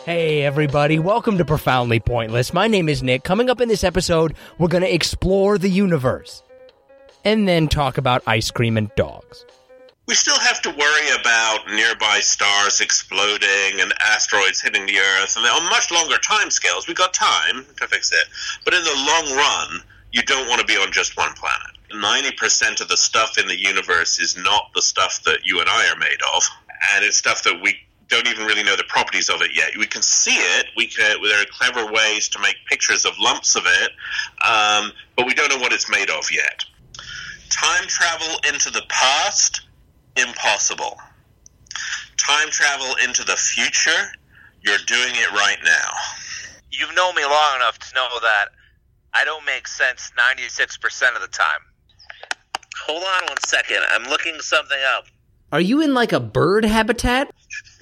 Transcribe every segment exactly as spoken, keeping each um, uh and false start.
Hey everybody, welcome to Profoundly Pointless. My name is Nick. Coming up in this episode, we're going to explore the universe and then talk about ice cream and dogs. We still have to worry about nearby stars exploding and asteroids hitting the Earth, and on much longer time scales, we've got time to fix it. But in the long run, you don't want to be on just one planet. ninety percent of the stuff in the universe is not the stuff that you and I are made of, and it's stuff that we don't even really know the properties of it yet. We can see it. We can, there are clever ways to make pictures of lumps of it, um, but we don't know what it's made of yet. Time travel into the past, impossible. Time travel into the future, you're doing it right now. You've known me long enough to know that I don't make sense ninety-six percent of the time. Hold on one second. I'm looking something up. Are you in like a bird habitat?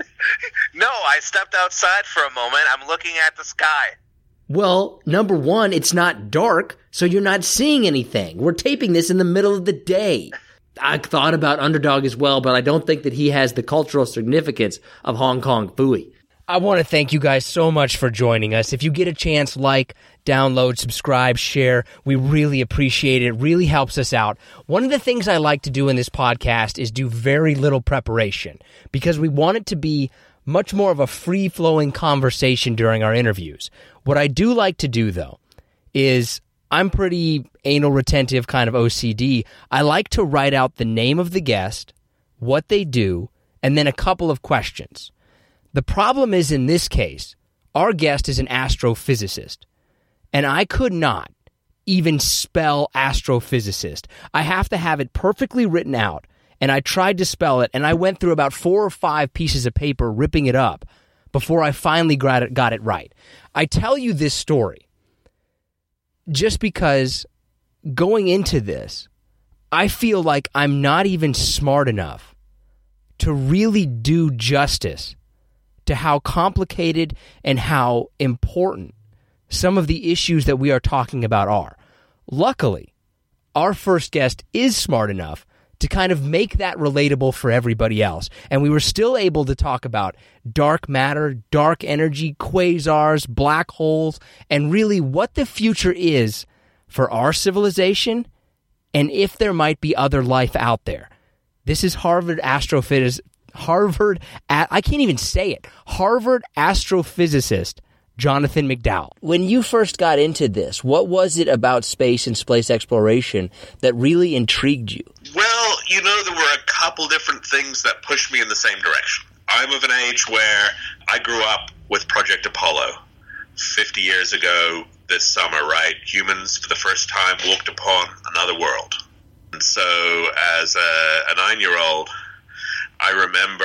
No, I stepped outside for a moment. I'm looking at the sky. Well, number one, it's not dark, so you're not seeing anything. We're taping this in the middle of the day. I thought about Underdog as well, but I don't think that he has the cultural significance of Hong Kong Phooey. I want to thank you guys so much for joining us. If you get a chance, like, download, subscribe, share. We really appreciate it. It really helps us out. One of the things I like to do in this podcast is do very little preparation because we want it to be much more of a free-flowing conversation during our interviews. What I do like to do, though, is I'm pretty anal retentive kind of O C D. I like to write out the name of the guest, what they do, and then a couple of questions. The problem is, in this case, our guest is an astrophysicist, and I could not even spell astrophysicist. I have to have it perfectly written out, and I tried to spell it, and I went through about four or five pieces of paper ripping it up before I finally got it, got it right. I tell you this story just because going into this, I feel like I'm not even smart enough to really do justice to how complicated and how important some of the issues that we are talking about are. Luckily, our first guest is smart enough to kind of make that relatable for everybody else. And we were still able to talk about dark matter, dark energy, quasars, black holes, and really what the future is for our civilization and if there might be other life out there. This is Harvard astrophysicist, Harvard, I can't even say it, Harvard astrophysicist Jonathan McDowell. When you first got into this, what was it about space and space exploration that really intrigued you? Well, you know, there were a couple different things that pushed me in the same direction. I'm of an age where I grew up with Project Apollo. fifty years ago this summer, right? Humans, for the first time, walked upon another world. And so, as a, a nine-year-old, I remember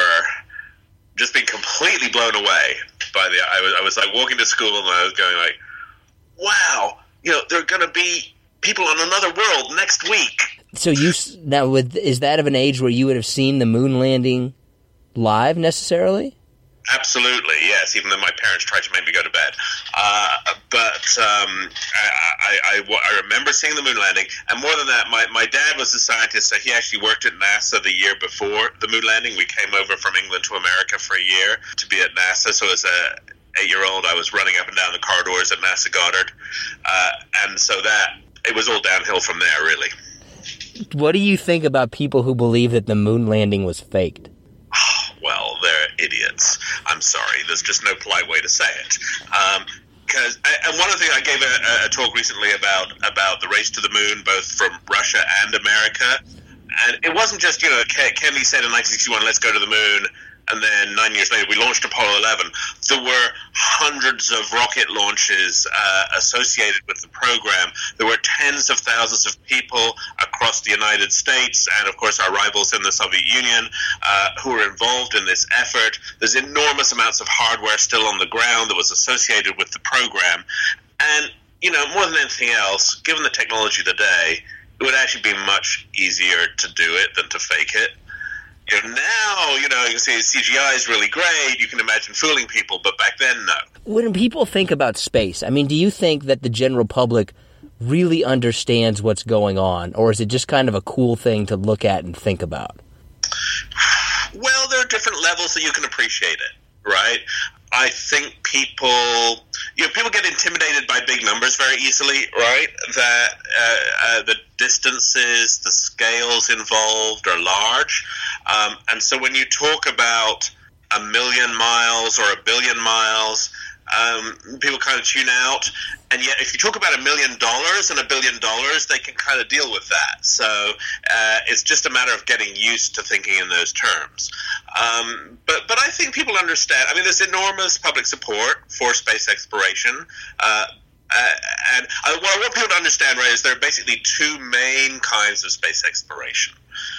just being completely blown away by the, I was, I was like walking to school and I was going like, wow, you know, there are going to be people on another world next week. So you, now with, is that of an age where you would have seen the moon landing live necessarily? Absolutely, yes, even though my parents tried to make me go to bed. Uh, but um, I, I, I, I remember seeing the moon landing, and more than that, my, my dad was a scientist, so he actually worked at NASA the year before the moon landing. We came over from England to America for a year to be at NASA, so as a eight-year-old, I was running up and down the corridors at NASA Goddard, uh, and so that, it was all downhill from there, really. What do you think about people who believe that the moon landing was faked? Well, they're idiots. I'm sorry. There's just no polite way to say it. Um, Because, and one of the things, I gave a, a talk recently about about the race to the moon, both from Russia and America. And it wasn't just, you know, Kennedy said in nineteen sixty-one, let's go to the moon. And then nine years later, we launched Apollo eleven. There were hundreds of rocket launches uh, associated with the program. There were tens of thousands of people across the United States and, of course, our rivals in the Soviet Union uh, who were involved in this effort. There's enormous amounts of hardware still on the ground that was associated with the program. And, you know, more than anything else, given the technology of the day, it would actually be much easier to do it than to fake it. You know, now, you know, you can say C G I is really great, you can imagine fooling people, but back then, no. When people think about space, I mean, do you think that the general public really understands what's going on, or is it just kind of a cool thing to look at and think about? Well, there are different levels that you can appreciate it, right? I think people, you know, people get intimidated by big numbers very easily, right? That uh, uh, the distances, the scales involved are large. Um, and so when you talk about a million miles or a billion miles, um, people kind of tune out. And yet if you talk about a million dollars and a billion dollars, they can kind of deal with that. So uh, it's just a matter of getting used to thinking in those terms. Um, but, but I think people understand. I mean, there's enormous public support for space exploration. Uh, uh, and uh, what I want people to understand, right, is there are basically two main kinds of space exploration.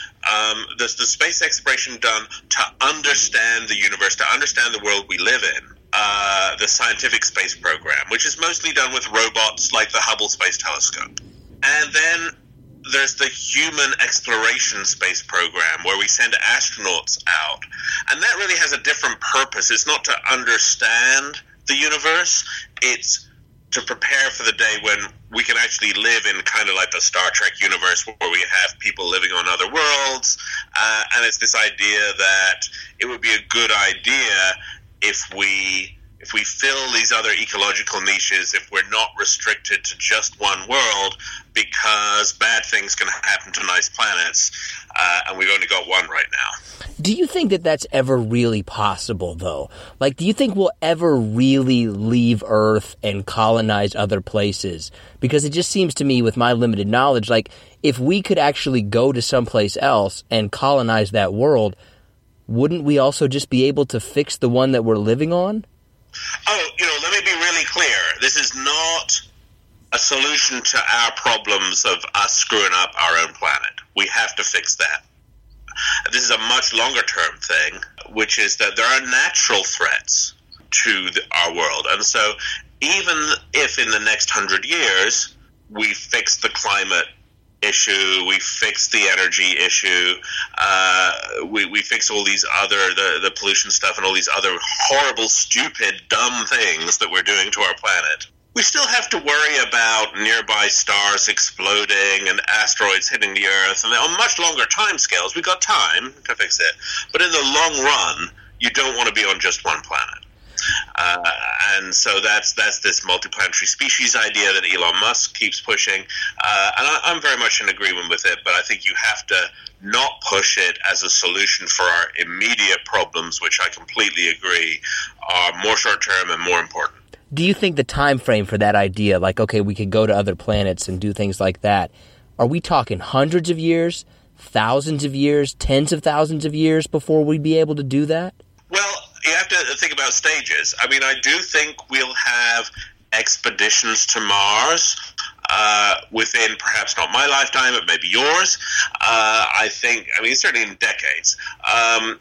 Um, there's the space exploration done to understand the universe, to understand the world we live in. Uh, the scientific space program, which is mostly done with robots like the Hubble Space Telescope. And then there's the human exploration space program where we send astronauts out. And that really has a different purpose. It's not to understand the universe. It's to prepare for the day when we can actually live in kind of like the Star Trek universe where we have people living on other worlds. Uh, and it's this idea that it would be a good idea if we if we fill these other ecological niches, if we're not restricted to just one world, because bad things can happen to nice planets, uh, and we've only got one right now. Do you think that that's ever really possible, though? Like, do you think we'll ever really leave Earth and colonize other places? Because it just seems to me, with my limited knowledge, like, if we could actually go to someplace else and colonize that world, wouldn't we also just be able to fix the one that we're living on? Oh, you know, let me be really clear. This is not a solution to our problems of us screwing up our own planet. We have to fix that. This is a much longer term thing, which is that there are natural threats to the, our world. And so even if in the next hundred years we fix the climate issue, we fix the energy issue, uh, we, we fix all these other, the, the pollution stuff and all these other horrible, stupid, dumb things that we're doing to our planet, we still have to worry about nearby stars exploding and asteroids hitting the Earth. And on much longer time scales, we've got time to fix it. But in the long run, you don't want to be on just one planet. Uh, and so that's that's this multiplanetary species idea that Elon Musk keeps pushing. Uh, and I, I'm very much in agreement with it, but I think you have to not push it as a solution for our immediate problems, which I completely agree are more short-term and more important. Do you think the time frame for that idea, like, okay, we could go to other planets and do things like that, are we talking hundreds of years, thousands of years, tens of thousands of years before we'd be able to do that? Well, you have to think about stages. I mean, I do think we'll have expeditions to Mars uh, within perhaps not my lifetime, but maybe yours. Uh, I think, I mean, certainly in decades. Um,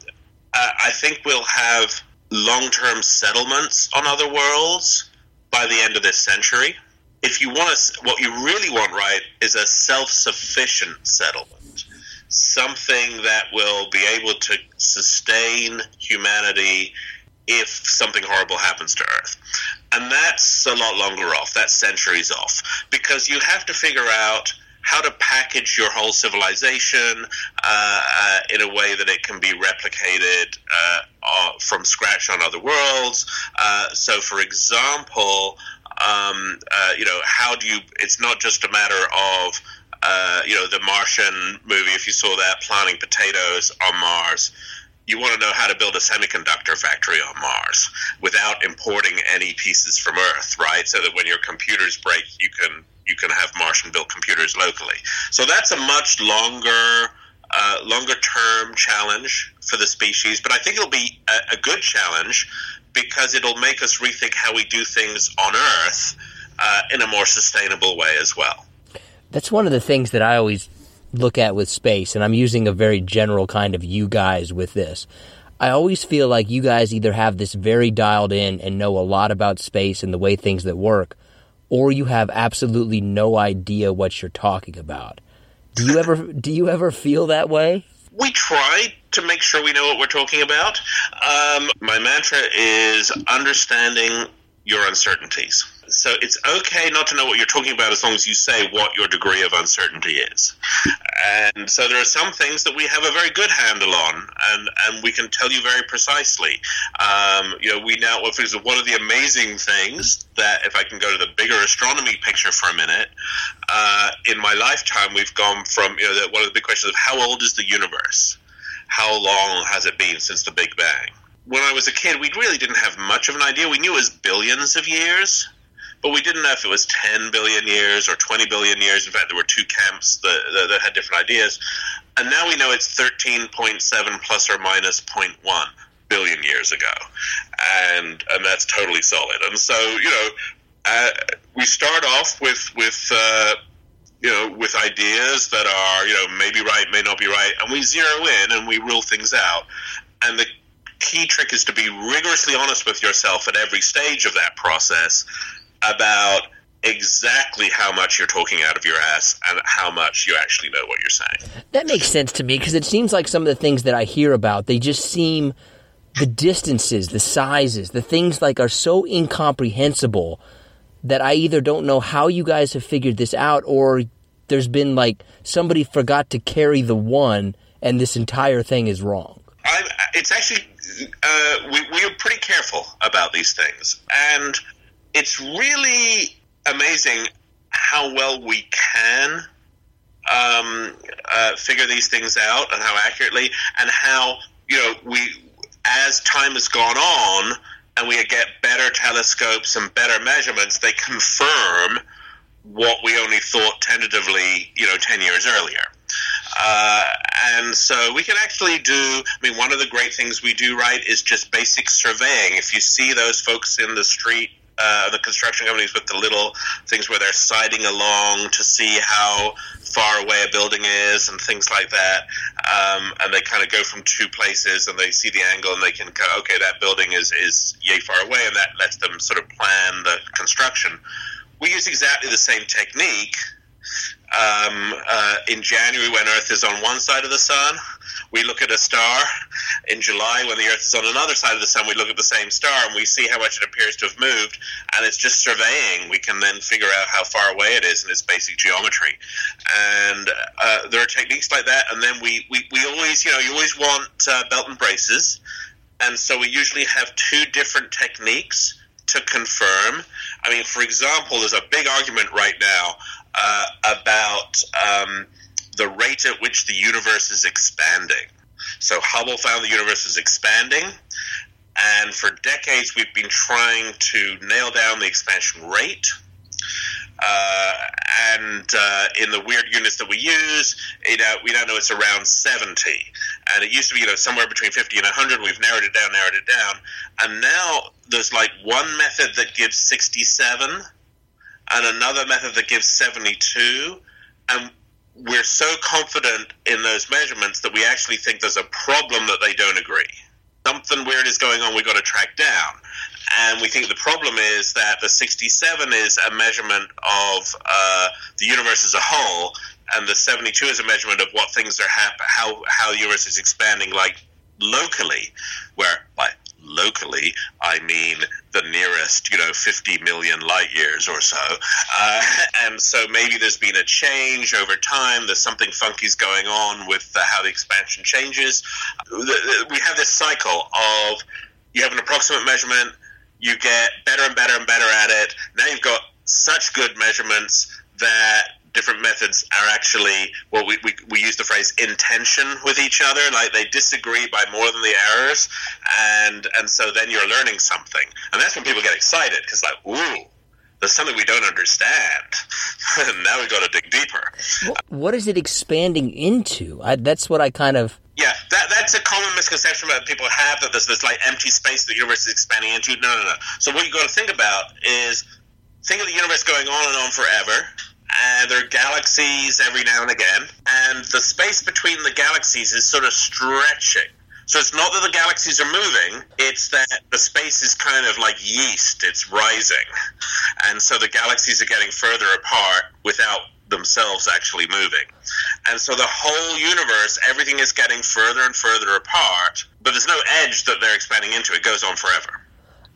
I think we'll have long-term settlements on other worlds by the end of this century. If you want to, what you really want, right, is a self-sufficient settlement. Something that will be able to sustain humanity if something horrible happens to Earth. And that's a lot longer off. That's centuries off. Because you have to figure out how to package your whole civilization uh, uh, in a way that it can be replicated uh, uh, from scratch on other worlds. Uh, so, for example, um, uh, you know, how do you – it's not just a matter of – Uh, you know, the Martian movie, if you saw that, planting potatoes on Mars. You want to know how to build a semiconductor factory on Mars without importing any pieces from Earth, right? So that when your computers break, you can you can have Martian-built computers locally. So that's a much longer, uh, longer-term challenge for the species. But I think it'll be a, a good challenge because it'll make us rethink how we do things on Earth uh, in a more sustainable way as well. That's one of the things that I always look at with space, and I'm using a very general kind of you guys with this. I always feel like you guys either have this very dialed in and know a lot about space and the way things that work, or you have absolutely no idea what you're talking about. Do you ever do you ever feel that way? We try to make sure we know what we're talking about. Um, my mantra is understanding your uncertainties. So it's okay not to know what you're talking about as long as you say what your degree of uncertainty is. And so there are some things that we have a very good handle on, and, and we can tell you very precisely. Um, you know, we now, one of the amazing things that, if I can go to the bigger astronomy picture for a minute, uh, in my lifetime we've gone from, you know, the, one of the big questions of how old is the universe? How long has it been since the Big Bang? When I was a kid, we really didn't have much of an idea. We knew it was billions of years, but we didn't know if it was ten billion years or twenty billion years. In fact, there were two camps that, that, that had different ideas. And now we know it's thirteen point seven plus or minus zero point one billion years ago. And and that's totally solid. And so, you know, uh, we start off with, with uh, you know, with ideas that are, you know, maybe right, may not be right, and we zero in and we rule things out. And the key trick is to be rigorously honest with yourself at every stage of that process about exactly how much you're talking out of your ass and how much you actually know what you're saying. That makes sense to me, because it seems like some of the things that I hear about, they just seem, the distances, the sizes, the things like are so incomprehensible that I either don't know how you guys have figured this out, or there's been like somebody forgot to carry the one and this entire thing is wrong. I'm, it's actually, uh, we, we are pretty careful about these things. And it's really amazing how well we can um, uh, figure these things out and how accurately, and how, you know, we, as time has gone on and we get better telescopes and better measurements, they confirm what we only thought tentatively, you know, ten years earlier. Uh, and so we can actually do, I mean, one of the great things we do, right, is just basic surveying. If you see those folks in the street, uh, the construction companies with the little things where they're siding along to see how far away a building is and things like that, um, and they kind of go from two places and they see the angle and they can go, okay, that building is, is yay far away, and that lets them sort of plan the construction. We use exactly the same technique. Um, uh, in January, when Earth is on one side of the sun, we look at a star. In July, when the Earth is on another side of the sun, we look at the same star and we see how much it appears to have moved. And it's just surveying. We can then figure out how far away it is in its basic geometry. And uh, there are techniques like that. And then we, we, we always, you know, you always want uh, belt and braces. And so we usually have two different techniques to confirm. I mean, for example, there's a big argument right now uh, about um, the rate at which the universe is expanding. So Hubble found the universe is expanding, and for decades we've been trying to nail down the expansion rate. Uh, and uh, in the weird units that we use, you know, we now know it's around seventy. And it used to be, you know, somewhere between fifty and one hundred. We've narrowed it down, narrowed it down. And now there's like one method that gives sixty-seven and another method that gives seventy-two. And we're so confident in those measurements that we actually think there's a problem that they don't agree. Something weird is going on, we've got to track down. And we think the problem is that the sixty-seven is a measurement of uh, the universe as a whole, and the seventy-two is a measurement of what things are hap- how how the universe is expanding, like locally, where by locally I mean the nearest, you know, fifty million light years or so. Uh, and so maybe there's been a change over time. There's something funky's going on with the, how the expansion changes. The, the, we have this cycle of you have an approximate measurement, you get better and better and better at it. Now you've got such good measurements that different methods are actually, well, we, we, we use the phrase in tension with each other, like they disagree by more than the errors, and and so then you're learning something. And that's when people get excited, because like, ooh, there's something we don't understand. And now we've got to dig deeper. What is it expanding into? I, that's what I kind of... Yeah, that that's a common misconception that people have, that there's this like empty space the universe is expanding into. No, no, no. So what you've got to think about is, think of the universe going on and on forever, and there are galaxies every now and again, and the space between the galaxies is sort of stretching. So it's not that the galaxies are moving, it's that the space is kind of like yeast, it's rising. And so the galaxies are getting further apart without themselves actually moving. And so the whole universe, everything is getting further and further apart, but there's no edge that they're expanding into. It goes on forever.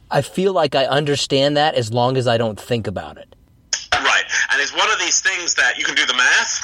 I feel like I understand that as long as I don't think about it. Right. And it's one of these things that you can do the math,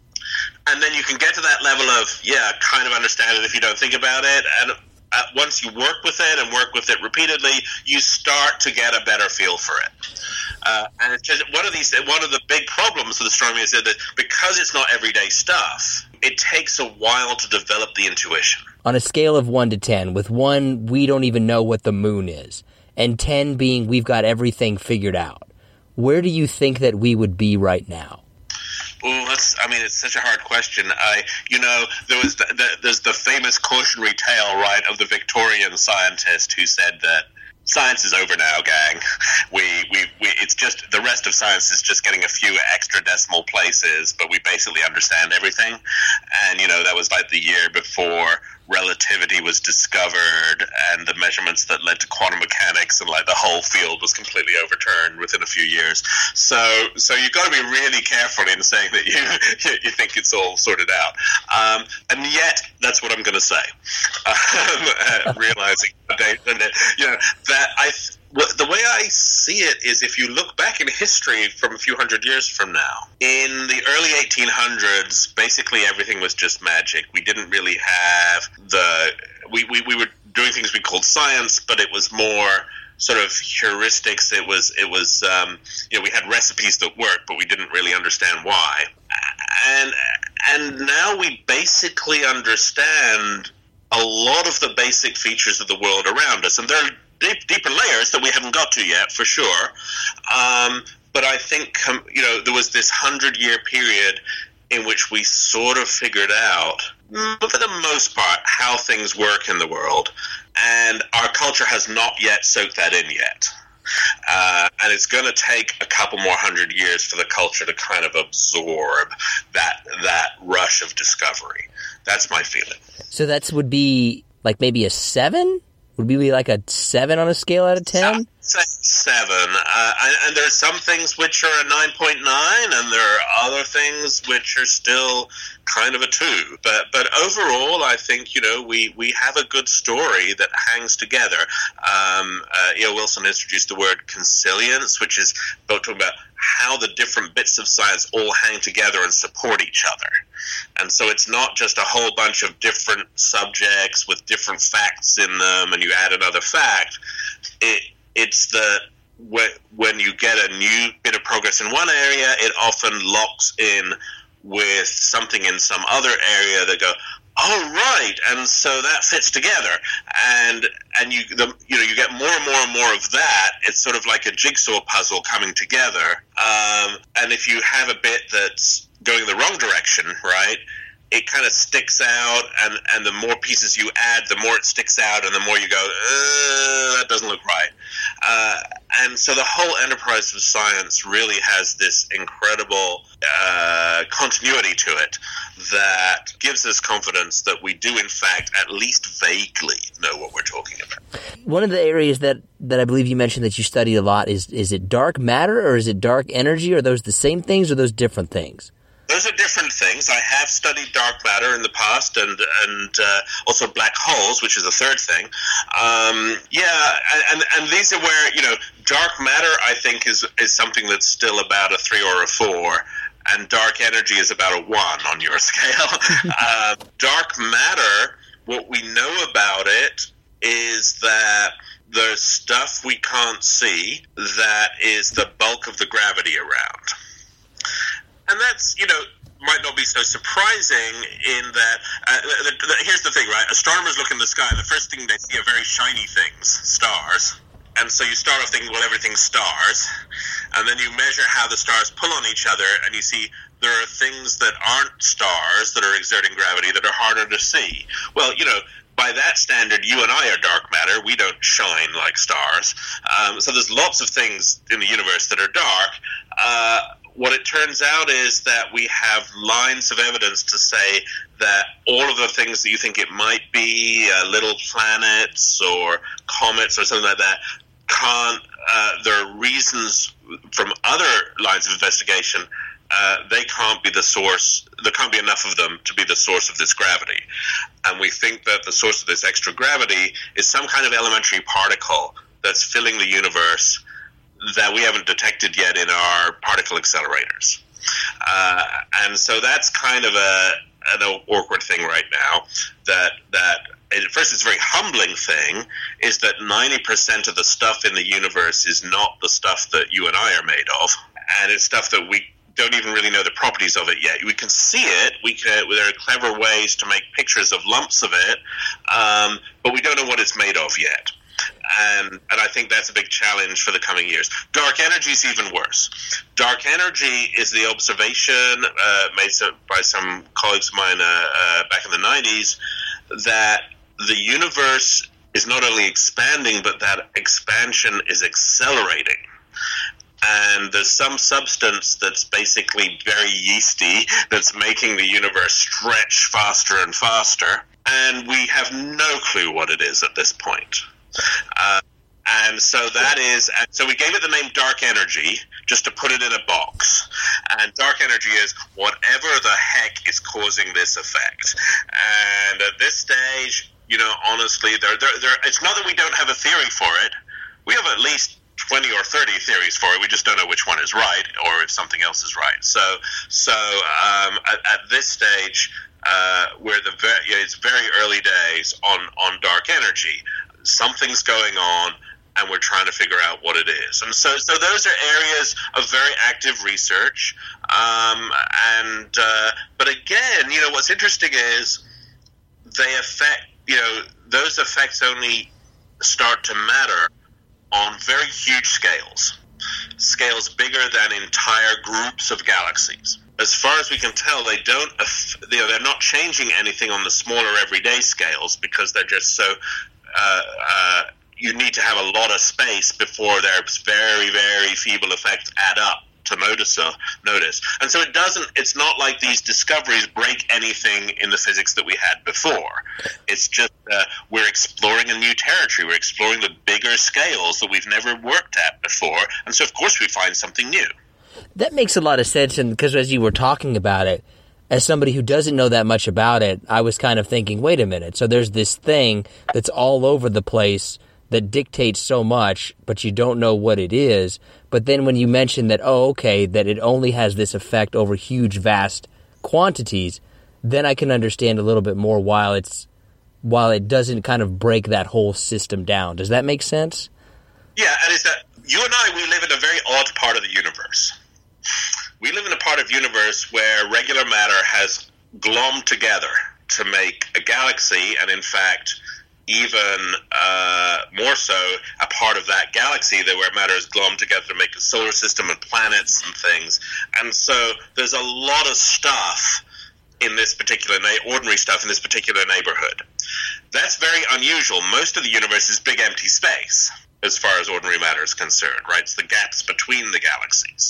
and then you can get to that level of, yeah, kind of understand it if you don't think about it. And uh, once you work with it and work with it repeatedly, you start to get a better feel for it. Uh, and it's just one of these, one of the big problems with astronomy is that because it's not everyday stuff, it takes a while to develop the intuition. On a scale of one to ten, with one, we don't even know what the moon is, and ten being we've got everything figured out, where do you think that we would be right now? Well, that's, I mean, it's such a hard question. I, you know, there was the, the, there's the famous cautionary tale, right, of the Victorian scientist who said that science is over now, gang. We, we, we, it's just, the rest of science is just getting a few extra decimal places, but we basically understand everything. And, you know, that was like the year before relativity was discovered and the measurements that led to quantum mechanics, and like the whole field was completely overturned within a few years. So, so you've got to be really careful in saying that you, you think it's all sorted out. Um, and yet, that's what I'm going to say. Um, uh, realizing, you know, that I, the way I see it is, if you look back in history from a few hundred years from now, in the early eighteen hundreds, basically everything was just magic. We didn't really have the, we, we, we were doing things we called science, but it was more sort of heuristics. It was, it was, um, you know, we had recipes that worked, but we didn't really understand why. And, and now we basically understand a lot of the basic features of the world around us, and there are deep, deeper layers that we haven't got to yet, for sure. Um, but I think, um, you know, there was this hundred-year period in which we sort of figured out, for the most part, how things work in the world, and our culture has not yet soaked that in yet. Uh, and it's going to take a couple more hundred years for the culture to kind of absorb that that rush of discovery. That's my feeling. So that would be like maybe a seven? Would we be like a seven on a scale out of ten? Seven. Uh, and, and there are some things which are a nine point nine, and there are other things which are still kind of a two. But but overall, I think, you know, we, we have a good story that hangs together. Um, uh, E O. Wilson introduced the word consilience, which is talking about how the different bits of science all hang together and support each other. And so it's not just a whole bunch of different subjects with different facts in them, and you add another fact. It, it's the when you get a new bit of progress in one area, it often locks in with something in some other area that go, oh, right, and so that fits together, and and you the, you know you get more and more and more of that. It's sort of like a jigsaw puzzle coming together. Um, and if you have a bit that's going the wrong direction, right, it kind of sticks out, and, and the more pieces you add, the more it sticks out, and the more you go, uh, that doesn't look right. Uh, and so the whole enterprise of science really has this incredible uh, continuity to it that gives us confidence that we do, in fact, at least vaguely know what we're talking about. One of the areas that, that I believe you mentioned that you studied a lot is, is it dark matter, or is it dark energy? Are those the same things, or those different things? Those are different things. I have studied dark matter in the past, and and uh, also black holes, which is a third thing. Um, yeah, and and these are where, you know, dark matter, I think, is is something that's still about a three or a four, and dark energy is about a one on your scale. uh, dark matter, what we know about it is that there's stuff we can't see that is the bulk of the gravity around. And that's, you know, might not be so surprising in that, uh, the, the, here's the thing, right? Astronomers look in the sky, and the first thing they see are very shiny things, stars. And so you start off thinking, well, everything's stars. And then you measure how the stars pull on each other, and you see there are things that aren't stars that are exerting gravity that are harder to see. Well, you know, by that standard, you and I are dark matter. We don't shine like stars. Um, so there's lots of things in the universe that are dark. Uh, What it turns out is that we have lines of evidence to say that all of the things that you think it might be, uh, little planets or comets or something like that, can't, uh, there are reasons from other lines of investigation, uh, they can't be the source, there can't be enough of them to be the source of this gravity. And we think that the source of this extra gravity is some kind of elementary particle that's filling the universe that we haven't detected yet in our particle accelerators. Uh, and so that's kind of a an awkward thing right now. That that at first it's a very humbling thing is that ninety percent of the stuff in the universe is not the stuff that you and I are made of, and it's stuff that we don't even really know the properties of it yet. We can see it. We can. There are clever ways to make pictures of lumps of it, um, but we don't know what it's made of yet. And and I think that's a big challenge for the coming years. Dark energy is even worse. Dark energy is the observation uh, made by some colleagues of mine uh, uh, back in the nineties that the universe is not only expanding, but that expansion is accelerating. And there's some substance that's basically very yeasty that's making the universe stretch faster and faster. And we have no clue what it is at this point. Uh, and so that is, and so we gave it the name dark energy just to put it in a box. And dark energy is whatever the heck is causing this effect. And at this stage, you know, honestly, there, there, there, it's not that we don't have a theory for it. We have at least twenty or thirty theories for it. We just don't know which one is right or if something else is right. So, so um, at, at this stage, uh, we're the very, it's very early days on, on dark energy. Something's going on, and we're trying to figure out what it is. And so, so those are areas of very active research. Um, and uh, but again, you know, what's interesting is they affect. You know, those effects only start to matter on very huge scales, scales bigger than entire groups of galaxies. As far as we can tell, they don't. You know, they're not changing anything on the smaller everyday scales because they're just so. Uh, uh, you need to have a lot of space before there's very, very feeble effects add up to notice. Uh, notice. And so it doesn't, it's not like these discoveries break anything in the physics that we had before. It's just uh, we're exploring a new territory. We're exploring the bigger scales that we've never worked at before. And so, of course, we find something new. That makes a lot of sense, and because as you were talking about it, as somebody who doesn't know that much about it, I was kind of thinking, wait a minute, so there's this thing that's all over the place that dictates so much, but you don't know what it is. But then when you mention that, oh, okay, that it only has this effect over huge, vast quantities, then I can understand a little bit more while it's while it doesn't kind of break that whole system down. Does that make sense? Yeah, and it's that you and I, we live in a very odd part of the universe. We live in a part of the universe where regular matter has glommed together to make a galaxy, and in fact, even uh, more so, a part of that galaxy that where matter is glommed together to make a solar system and planets and things. And so there's a lot of stuff in this particular, na- ordinary stuff in this particular neighborhood. That's very unusual. Most of the universe is big empty space as far as ordinary matter is concerned, right? It's the gaps between the galaxies.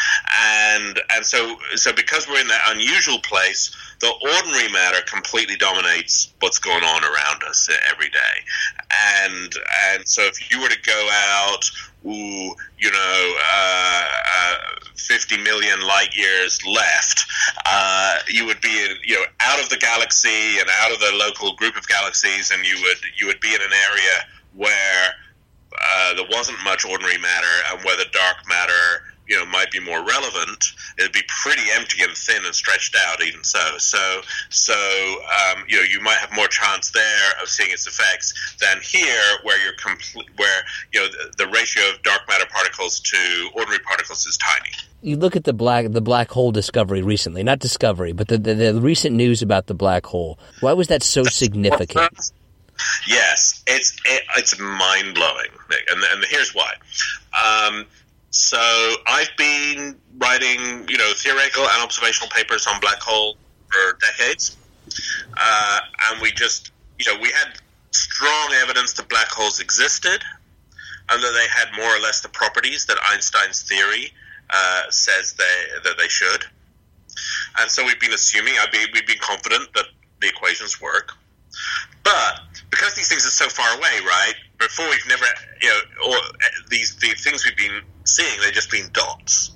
And and so so because we're in that unusual place, the ordinary matter completely dominates what's going on around us every day. And and so if you were to go out, ooh, you know, uh, uh, fifty million light years left, uh, you would be, you know, out of the galaxy and out of the local group of galaxies, and you would you would be in an area where uh, there wasn't much ordinary matter, and where the dark matter, you know, might be more relevant. It'd be pretty empty and thin and stretched out, even so. So, so um, you know, you might have more chance there of seeing its effects than here, where you're complete, where you know the, the ratio of dark matter particles to ordinary particles is tiny. You look at the black the black hole discovery recently, not discovery, but the the, the recent news about the black hole. Why was that so significant? Yes, it's it, it's mind blowing, and and here's why. Um, So I've been writing, you know, theoretical and observational papers on black hole for decades, uh, and we just, you know, we had strong evidence that black holes existed, and that they had more or less the properties that Einstein's theory uh, says they that they should. And so we've been assuming, I've been, we've been confident that the equations work, but because these things are so far away, right? Before we've never, you know, or these the things we've been seeing, they've just been dots.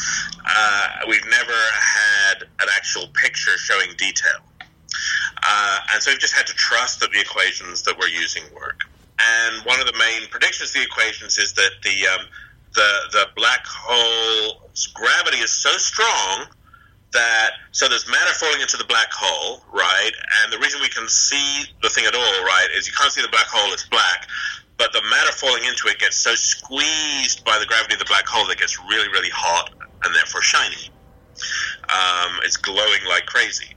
Uh, we've never had an actual picture showing detail. Uh, and so we've just had to trust that the equations that we're using work. and one of the main predictions of the equations is that the um, the the black hole's gravity is so strong that so there's matter falling into the black hole, right? And the reason we can see the thing at all, right, is you can't see the black hole; it's black. But the matter falling into it gets so squeezed by the gravity of the black hole that it gets really, really hot and therefore shiny. Um, it's glowing like crazy.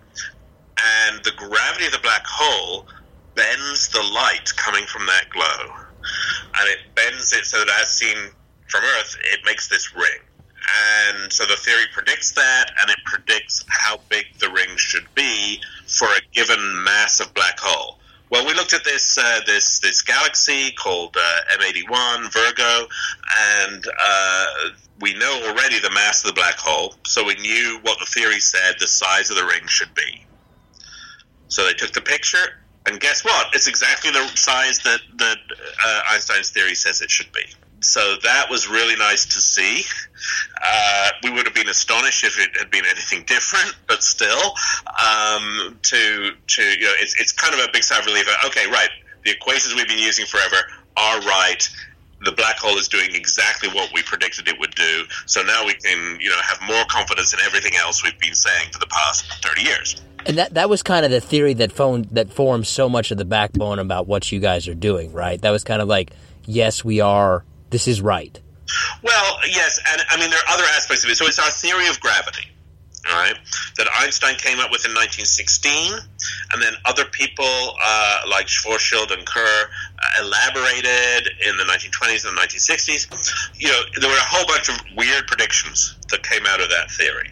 And the gravity of the black hole bends the light coming from that glow. And it bends it so that, as seen from Earth, it makes this ring. And so the theory predicts that, and it predicts how big the ring should be for a given mass of black hole. Well, we looked at this uh, this this galaxy called uh, M eighty-one, Virgo, and uh, we know already the mass of the black hole, so we knew what the theory said the size of the ring should be. So they took the picture, and guess what? It's exactly the size that, that uh, Einstein's theory says it should be. So that was really nice to see. Uh, we would have been astonished if it had been anything different, but still, um, to to you know, it's it's kind of a big sigh of relief. Okay, right, the equations we've been using forever are right. The black hole is doing exactly what we predicted it would do. So now we can, you know, have more confidence in everything else we've been saying for the past thirty years. And that that was kind of the theory that phone that formed so much of the backbone about what you guys are doing, right? That was kind of like, yes, we are. This is right. Well, yes, and I mean there are other aspects of it. So it's our theory of gravity, all right, that Einstein came up with in nineteen sixteen, and then other people uh, like Schwarzschild and Kerr uh, elaborated in the nineteen twenties and the nineteen sixties. You know, there were a whole bunch of weird predictions that came out of that theory.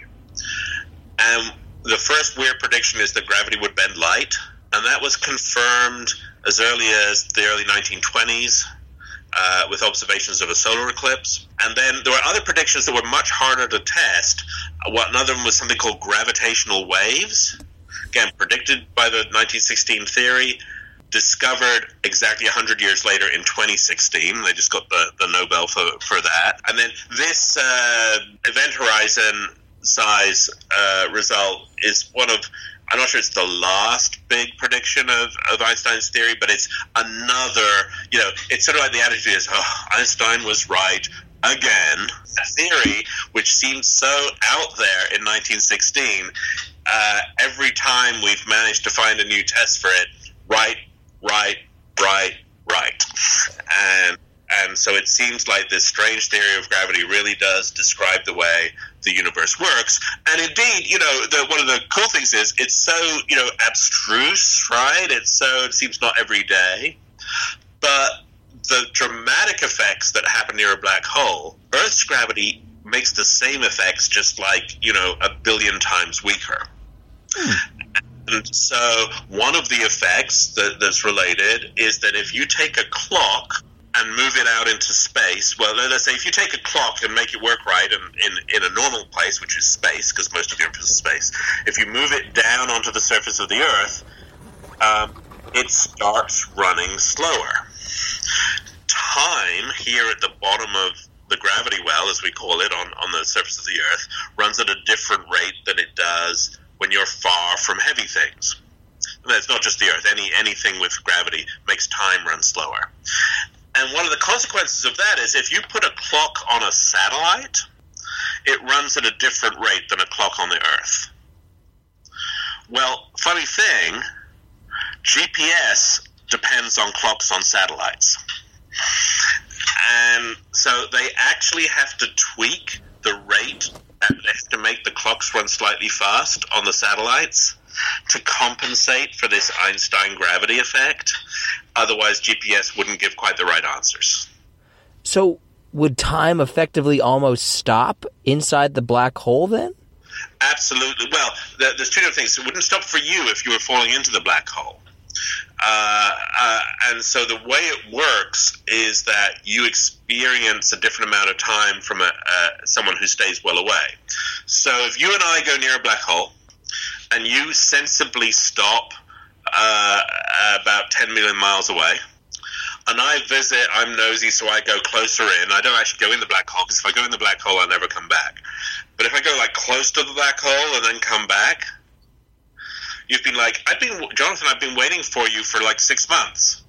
And the first weird prediction is that gravity would bend light, and that was confirmed as early as the early nineteen twenties. Uh, with observations of a solar eclipse. And then there were other predictions that were much harder to test. One of them was something called gravitational waves. Again, predicted by the nineteen sixteen theory, discovered exactly one hundred years later in twenty sixteen. They just got the, the Nobel for, for that. And then this uh, event horizon size uh, result is one of, I'm not sure it's the last big prediction of, of Einstein's theory, but it's another, you know, it's sort of like the attitude is, oh, Einstein was right again. A theory which seemed so out there in nineteen sixteen, uh, every time we've managed to find a new test for it, right, right, right, right. And And so it seems like this strange theory of gravity really does describe the way the universe works. And indeed, you know, the, one of the cool things is it's so, you know, abstruse, right? It's so, it seems not every day. But the dramatic effects that happen near a black hole, Earth's gravity makes the same effects just like, you know, a billion times weaker. Hmm. And so one of the effects that, that's related is that if you take a clock and move it out into space, well, let's say if you take a clock and make it work right in, in, in a normal place, which is space, because most of the Earth is space, if you move it down onto the surface of the Earth, um, it starts running slower. Time here at the bottom of the gravity well, as we call it, on, on the surface of the Earth, runs at a different rate than it does when you're far from heavy things. And it's not just the Earth. Any anything with gravity makes time run slower. And one of the consequences of that is if you put a clock on a satellite, it runs at a different rate than a clock on the Earth. Well, funny thing, G P S depends on clocks on satellites. And so they actually have to tweak the rate, and they have to make the clocks run slightly fast on the satellites to compensate for this Einstein gravity effect. Otherwise, G P S wouldn't give quite the right answers. So would time effectively almost stop inside the black hole then? Absolutely. Well, there's two different things. It wouldn't stop for you if you were falling into the black hole. Uh, uh, and so the way it works is that you experience a different amount of time from a, uh, someone who stays well away. So if you and I go near a black hole, and you sensibly stop uh, about ten million miles away, and I visit, I'm nosy, so I go closer in. I don't actually go in the black hole, because if I go in the black hole, I'll never come back. But if I go, like, close to the black hole and then come back, you've been like, I've been, Jonathan, I've been waiting for you for, like, six months.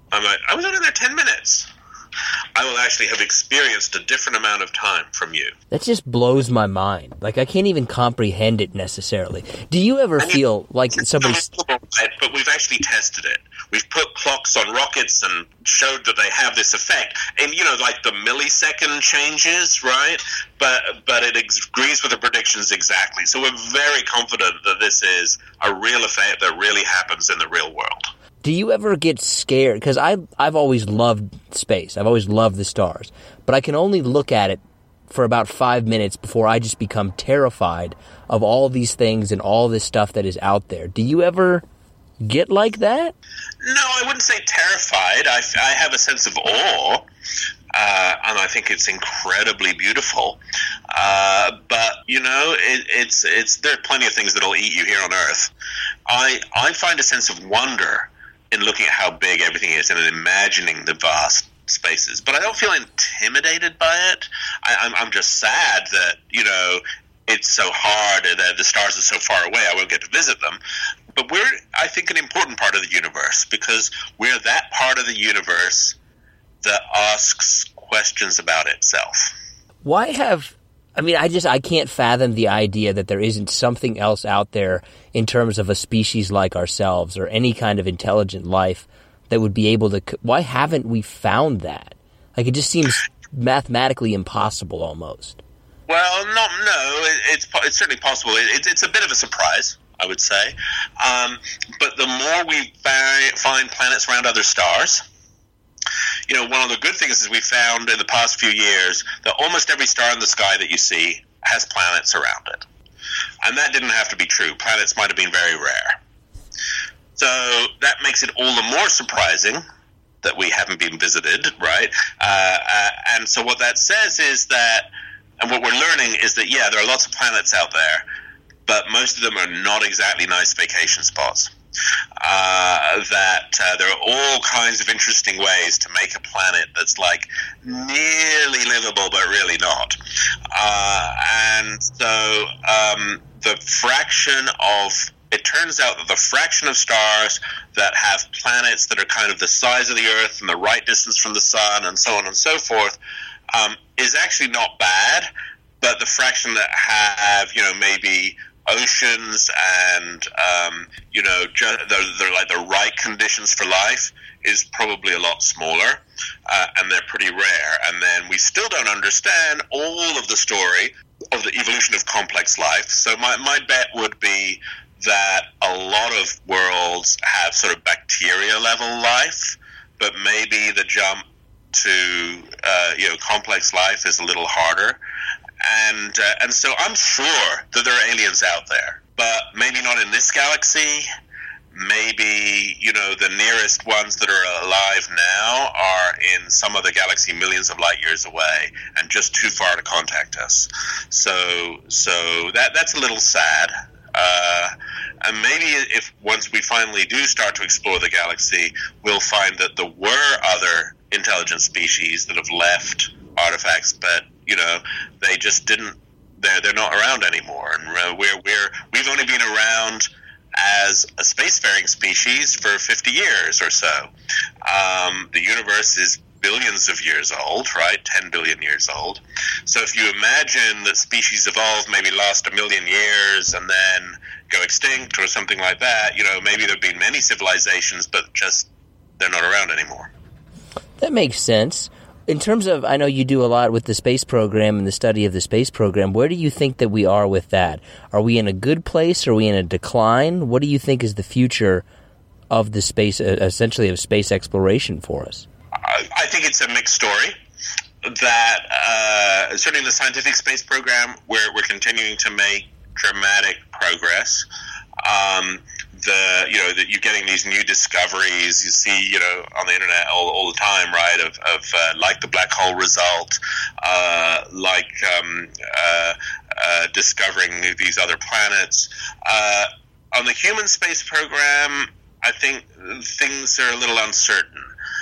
I'm like, I was only there ten minutes. I will actually have experienced a different amount of time from you. That just blows my mind. Like, I can't even comprehend it necessarily. Do you ever and feel you, like somebody's... But we've actually tested it. We've put clocks on rockets and showed that they have this effect. And, you know, like the millisecond changes, right? But but it agrees with the predictions exactly. So we're very confident that this is a real effect that really happens in the real world. Do you ever get scared? Because I've always loved space. I've always loved the stars. But I can only look at it for about five minutes before I just become terrified of all these things and all this stuff that is out there. Do you ever get like that? No, I wouldn't say terrified. I, I have a sense of awe, uh, and I think it's incredibly beautiful. Uh, but, you know, it, it's it's there are plenty of things that will eat you here on Earth. I I find a sense of wonder in looking at how big everything is and in imagining the vast spaces. But I don't feel intimidated by it. I, I'm, I'm just sad that, you know, it's so hard and that the stars are so far away I won't get to visit them. But we're, I think, an important part of the universe because we're that part of the universe that asks questions about itself. Why have... I mean, I just, I can't fathom the idea that there isn't something else out there in terms of a species like ourselves or any kind of intelligent life that would be able to, why haven't we found that? Like, it just seems mathematically impossible almost. Well, no, no, it, it's it's certainly possible. It, it's a bit of a surprise, I would say. Um, but the more we fi- find planets around other stars, you know, one of the good things is we found in the past few years that almost every star in the sky that you see has planets around it. And that didn't have to be true. Planets might have been very rare. So that makes it all the more surprising that we haven't been visited, right? Uh, uh, and so what that says is that, and what we're learning is that, yeah, there are lots of planets out there, but most of them are not exactly nice vacation spots. Uh, that uh, there are all kinds of interesting ways to make a planet that's like nearly livable but really not. Uh, and so um, the fraction of, it turns out that the fraction of stars that have planets that are kind of the size of the Earth and the right distance from the sun and so on and so forth um, is actually not bad, but the fraction that have, you know, maybe oceans and, um, you know, ju- they're, they're like the right conditions for life is probably a lot smaller, uh, and they're pretty rare. And then we still don't understand all of the story of the evolution of complex life. So my, my bet would be that a lot of worlds have sort of bacteria-level life, but maybe the jump to, uh, you know, complex life is a little harder. And uh, and so I'm sure that there are aliens out there, but maybe not in this galaxy. Maybe, you know, the nearest ones that are alive now are in some other galaxy millions of light years away and just too far to contact us. So so that that's a little sad. Uh, and maybe if once we finally do start to explore the galaxy, we'll find that there were other intelligent species that have left artifacts, but you know, they just didn't. They're they're not around anymore, and we're we're we've only been around as a spacefaring species for fifty years or so. Um, the universe is billions of years old, right? Ten billion years old. So if you imagine that species evolve, maybe last a million years and then go extinct or something like that, you know, maybe there've been many civilizations, but just they're not around anymore. That makes sense. In terms of, I know you do a lot with the space program and the study of the space program. Where do you think that we are with that? Are we in a good place? Are we in a decline? What do you think is the future of the space, essentially of space exploration for us? I think it's a mixed story. That uh, certainly in the scientific space program, we're we're continuing to make dramatic progress. Um, the you know that you're getting these new discoveries you see you know on the internet all, all the time, right? Of, of uh, like the black hole result, uh, like um, uh, uh, discovering these other planets. Uh, on the human space program, I think things are a little uncertain.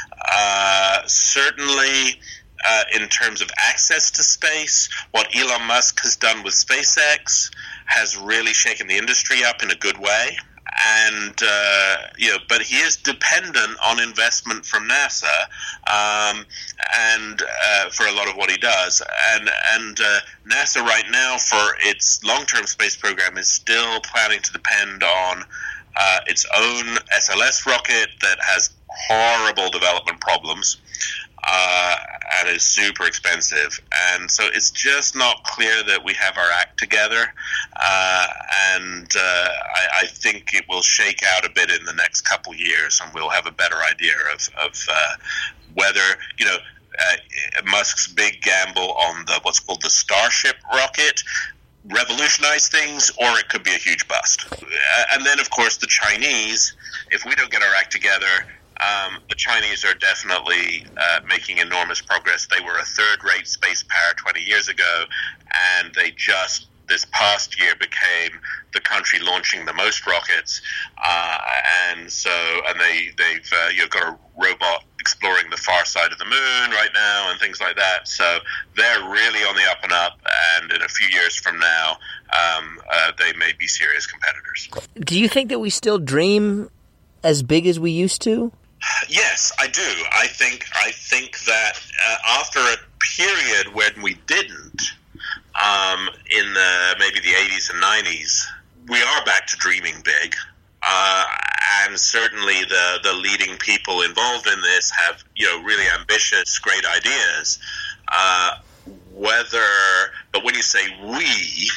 Uh, certainly, uh, in terms of access to space, what Elon Musk has done with SpaceX has really shaken the industry up in a good way. and uh, you know, but he is dependent on investment from NASA, um, and uh, for a lot of what he does, and and uh, NASA right now for its long-term space program is still planning to depend on uh, its own S L S rocket that has horrible development problems. Uh, and is super expensive, and so it's just not clear that we have our act together, uh, and uh, I, I think it will shake out a bit in the next couple years, and we'll have a better idea of, of uh, whether, you know, uh, Musk's big gamble on the what's called the Starship rocket revolutionize things, or it could be a huge bust. And then, of course, the Chinese, if we don't get our act together, Um, the Chinese are definitely uh, making enormous progress. They were a third-rate space power twenty years ago, and they just this past year became the country launching the most rockets. Uh, and so, and they they've uh, you've got a robot exploring the far side of the moon right now, and things like that. So they're really on the up and up. And in a few years from now, um, uh, they may be serious competitors. Do you think that we still dream as big as we used to? Yes, I do. I think I think that uh, after a period when we didn't, um, in the maybe the eighties and nineties, we are back to dreaming big. Uh, and certainly the, the leading people involved in this have, you know, really ambitious, great ideas. Uh, whether, but when you say we,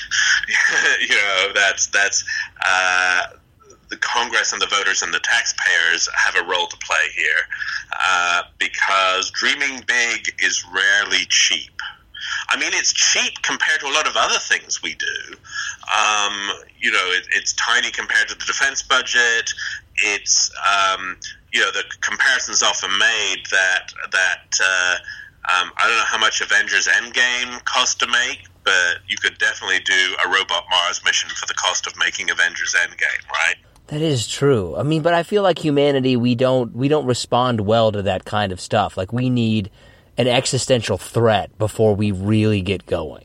you know, that's that's. Uh, the Congress and the voters and the taxpayers have a role to play here, uh, because dreaming big is rarely cheap. I mean, it's cheap compared to a lot of other things we do. Um, you know, it, it's tiny compared to the defense budget. It's, um, you know, the comparison's often made that, that uh, um, I don't know how much Avengers Endgame cost to make, but you could definitely do a robot Mars mission for the cost of making Avengers Endgame, right? That is true. I mean, but I feel like humanity, we don't we don't respond well to that kind of stuff. Like, we need an existential threat before we really get going.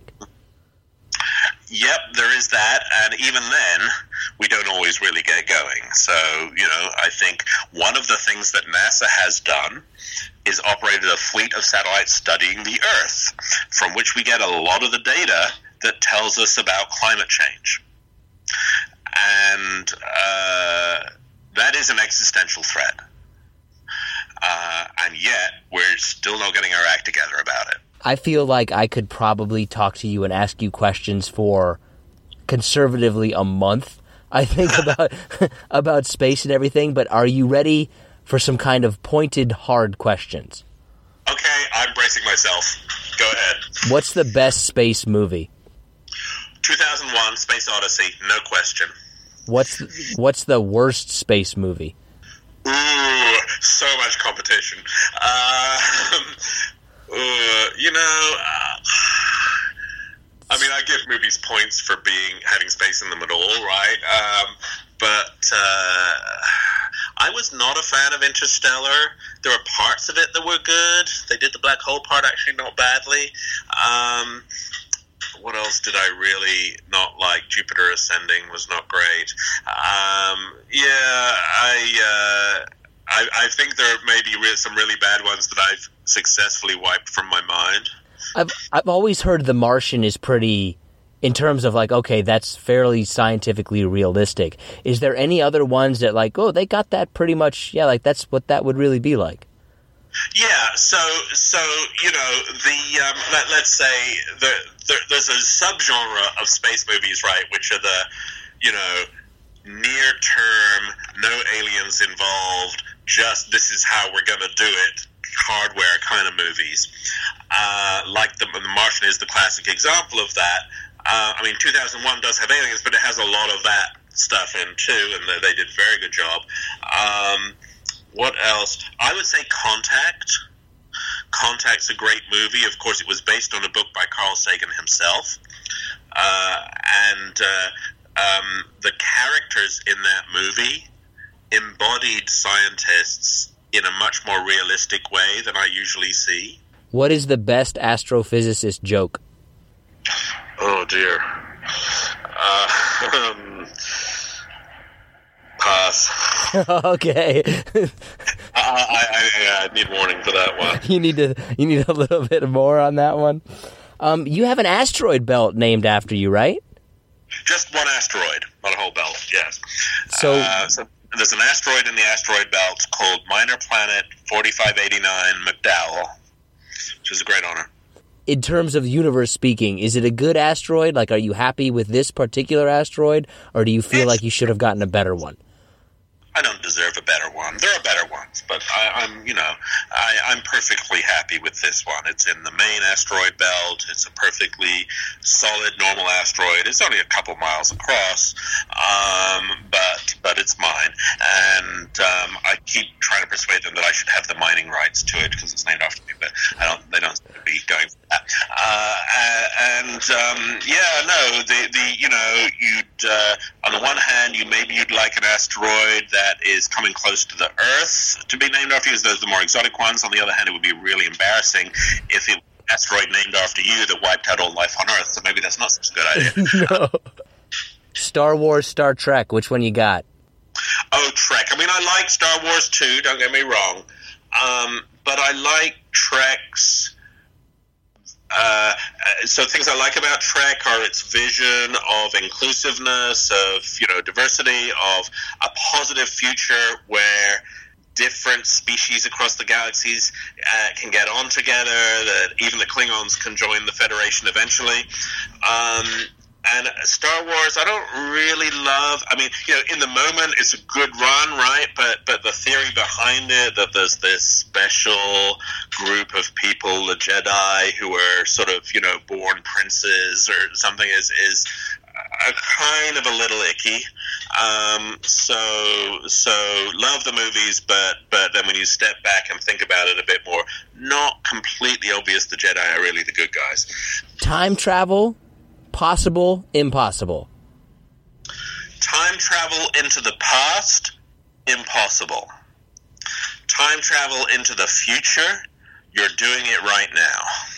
Yep, there is that, and even then, we don't always really get going. So, you know, I think one of the things that NASA has done is operated a fleet of satellites studying the Earth, from which we get a lot of the data that tells us about climate change. And uh, that is an existential threat. Uh, and yet, we're still not getting our act together about it. I feel like I could probably talk to you and ask you questions for conservatively a month, I think, about about space and everything. But are you ready for some kind of pointed, hard questions? Okay, I'm bracing myself. Go ahead. What's the best space movie? two thousand one, Space Odyssey, no question. What's the, what's the worst space movie? Ooh, so much competition. Uh, uh, you know, uh, I mean, I give movies points for being having space in them at all, right? Um, but uh, I was not a fan of Interstellar. There were parts of it that were good. They did the black hole part actually not badly. Um, What else did I really not like? Jupiter Ascending was not great. Um, yeah, I, uh, I I think there may be re- some really bad ones that I've successfully wiped from my mind. I've I've always heard The Martian is pretty, in terms of like, okay, that's fairly scientifically realistic. Is there any other ones that like, oh, they got that pretty much, yeah, like that's what that would really be like? Yeah, so so you know the um, let, let's say the, the there's a subgenre of space movies, right, which are the you know near term, no aliens involved, just this is how we're going to do it, hardware kind of movies. Uh, like the, the Martian is the classic example of that. Uh, I mean, two thousand one does have aliens, but it has a lot of that stuff in too, and they, they did a very good job. Um, What else? I would say Contact. Contact's a great movie. Of course, it was based on a book by Carl Sagan himself. Uh, and uh, um, the characters in that movie embodied scientists in a much more realistic way than I usually see. What is the best astrophysicist joke? Oh, dear. Uh, um... Pass. Okay. I, I, I, I need warning for that one. You need to. You need a little bit more on that one. Um, you have an asteroid belt named after you, right? Just one asteroid, not a whole belt. Yes. So, uh, so there's an asteroid in the asteroid belt called Minor Planet forty-five eighty-nine McDowell, which is a great honor. In terms of universe speaking, is it a good asteroid? Like, are you happy with this particular asteroid, or do you feel it's, like you should have gotten a better one? I don't deserve a better one. There are better ones, but I, I'm, you know, I, I'm perfectly happy with this one. It's in the main asteroid belt. It's a perfectly solid, normal asteroid. It's only a couple miles across, um, but but it's mine. And um, I keep trying to persuade them that I should have the mining rights to it because it's named after me, but I don't. They don't seem to be going for that. Uh, and um, yeah, no, the the you know, you'd uh, on the one hand, you maybe you'd like an asteroid that that is coming close to the Earth to be named after you. Those are the more exotic ones. On the other hand, it would be really embarrassing if it was an asteroid named after you that wiped out all life on Earth. So maybe that's not such a good idea. No. Star Wars, Star Trek, which one you got? Oh, Trek. I mean, I like Star Wars too, don't get me wrong. Um, but I like Trek's... Uh, so things I like about Trek are its vision of inclusiveness, of, you know, diversity, of a positive future where different species across the galaxies uh, can get on together, that even the Klingons can join the Federation eventually. Um, and Star Wars, I don't really love. I mean, you know, in the moment, it's a good run, right? But but the theory behind it, that there's this special group of people, the Jedi, who are sort of, you know, born princes or something, is is a kind of a little icky. Um, so so love the movies, but but then when you step back and think about it a bit more, not completely obvious the Jedi are really the good guys. Time travel. Possible, impossible. Time travel into the past, impossible. Time travel into the future, you're doing it right now.